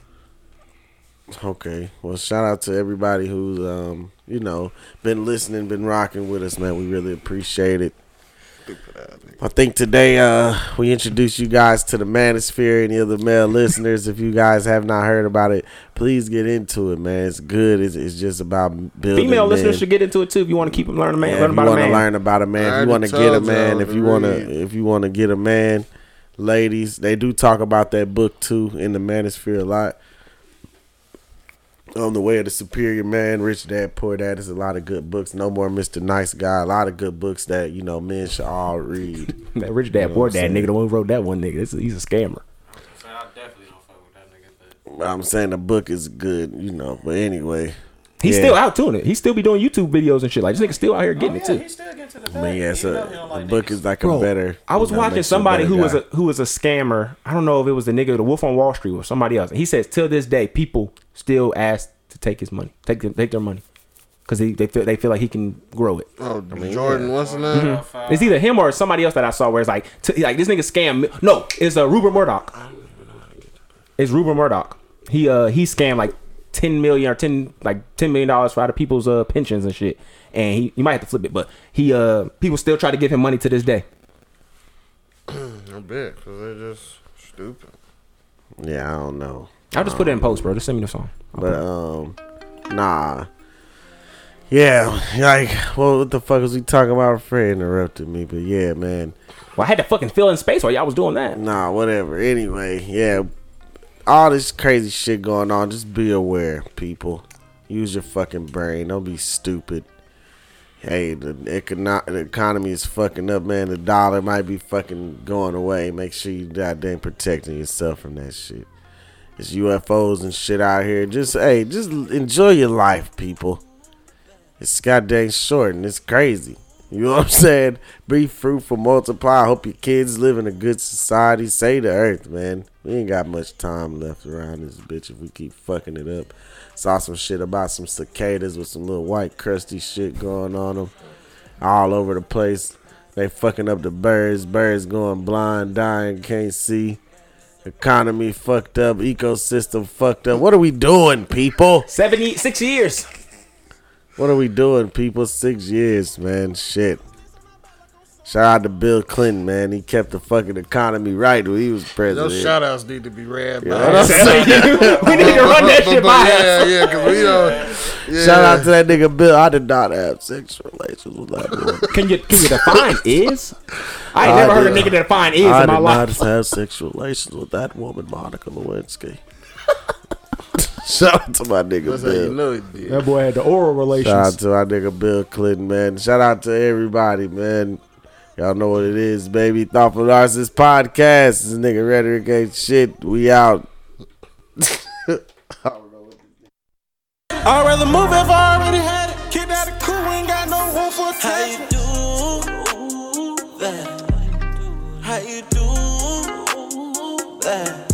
okay. Well, shout out to everybody who's um you know been listening, been rocking with us, man. We really appreciate it. I think today uh, we introduced you guys to the Manosphere. Any other male listeners, if you guys have not heard about it, please get into it, man. It's good. It's, it's just about building. Female men. listeners should get into it too. If you want to keep them learning, man, Yeah, learn if about you a want to man. learn about a man, I if you already want to get a told man, y'all if to you want to, read. if you want to get a man, ladies, they do talk about that book too in the Manosphere a lot. On the Way of the Superior Man, Rich Dad Poor Dad. There's a lot of good books. No More Mister Nice Guy. A lot of good books that you know men should all read. That rich dad, You know poor what I'm dad saying? nigga, the one who wrote that one nigga. This is, he's a scammer. So I definitely don't fuck with that nigga. But I'm saying the book is good, you know. But anyway, He's yeah. still out doing it. He still be doing YouTube videos and shit. Like this nigga still out here getting Oh, it yeah, too. he's still getting to the I mean, bag. yeah, Even so though he don't the like book niggas. is like a Bro, better. I was you know, watching makes you a somebody better who was guy. a who was a scammer. I don't know if it was the nigga, the Wolf on Wall Street, or somebody else. He says till this day, people still ask to take his money, take them, take their money, because they they feel they feel like he can grow it. Oh, Jordan, what's the name? It's either him or somebody else that I saw where it's like, t- like this nigga scam. No, it's uh, Rupert Murdoch. It's Rupert Murdoch. He uh he scammed like ten million or ten like ten million dollars for out of people's uh pensions and shit. And he you might have to flip it, but he uh people still try to give him money to this day. I bet, because they're just stupid. Yeah, I don't know. I'll just put it in post, bro. Just send me the song. But um, nah. Yeah, like, well, what the fuck was we talking about? Fred interrupted me, but yeah, man. Well, I had to fucking fill in space while y'all was doing that. Nah, whatever. Anyway, yeah, all this crazy shit going on. Just be aware, people. Use your fucking brain. Don't be stupid. hey, the, econo- the economy is fucking up, man. The dollar might be fucking going away. Make sure you goddamn protecting yourself from that shit. It's U F Os and shit out here. Just, hey, just enjoy your life, people. It's goddamn short and it's crazy. You know what I'm saying? Be fruitful, multiply. I hope your kids live in a good society. Save the earth, man. We ain't got much time left around this bitch if we keep fucking it up. Saw some shit about some cicadas with some little white crusty shit going on them all over the place. They fucking up the birds. Birds going blind, dying, can't see. Economy fucked up. Ecosystem fucked up. What are we doing, people? Seventy six years. What are we doing, people? Six years, man. Shit. Shout out to Bill Clinton, man. He kept the fucking economy right when he was president. Those shout outs need to be read. Yeah, by that's we need to run that shit by yeah, us. yeah, because we don't. Yeah. Shout out to that nigga Bill. I did not have sexual relations with that woman. Can you can you define is? I ain't I never heard did- a nigga define is I in my did life. not have sexual relations with that woman, Monica Lewinsky. Shout out to my nigga That's how Bill. you know it did. That boy had the oral relations. Shout out to my nigga Bill Clinton, man. Shout out to everybody, man. Y'all know what it is, baby. Thoughtful Narcissist Podcast. This nigga Rhetoric ain't shit. We out. I'd rather move if I already had it. Kid out of cool, ain't got no room for attachment. How you do that? How you do that?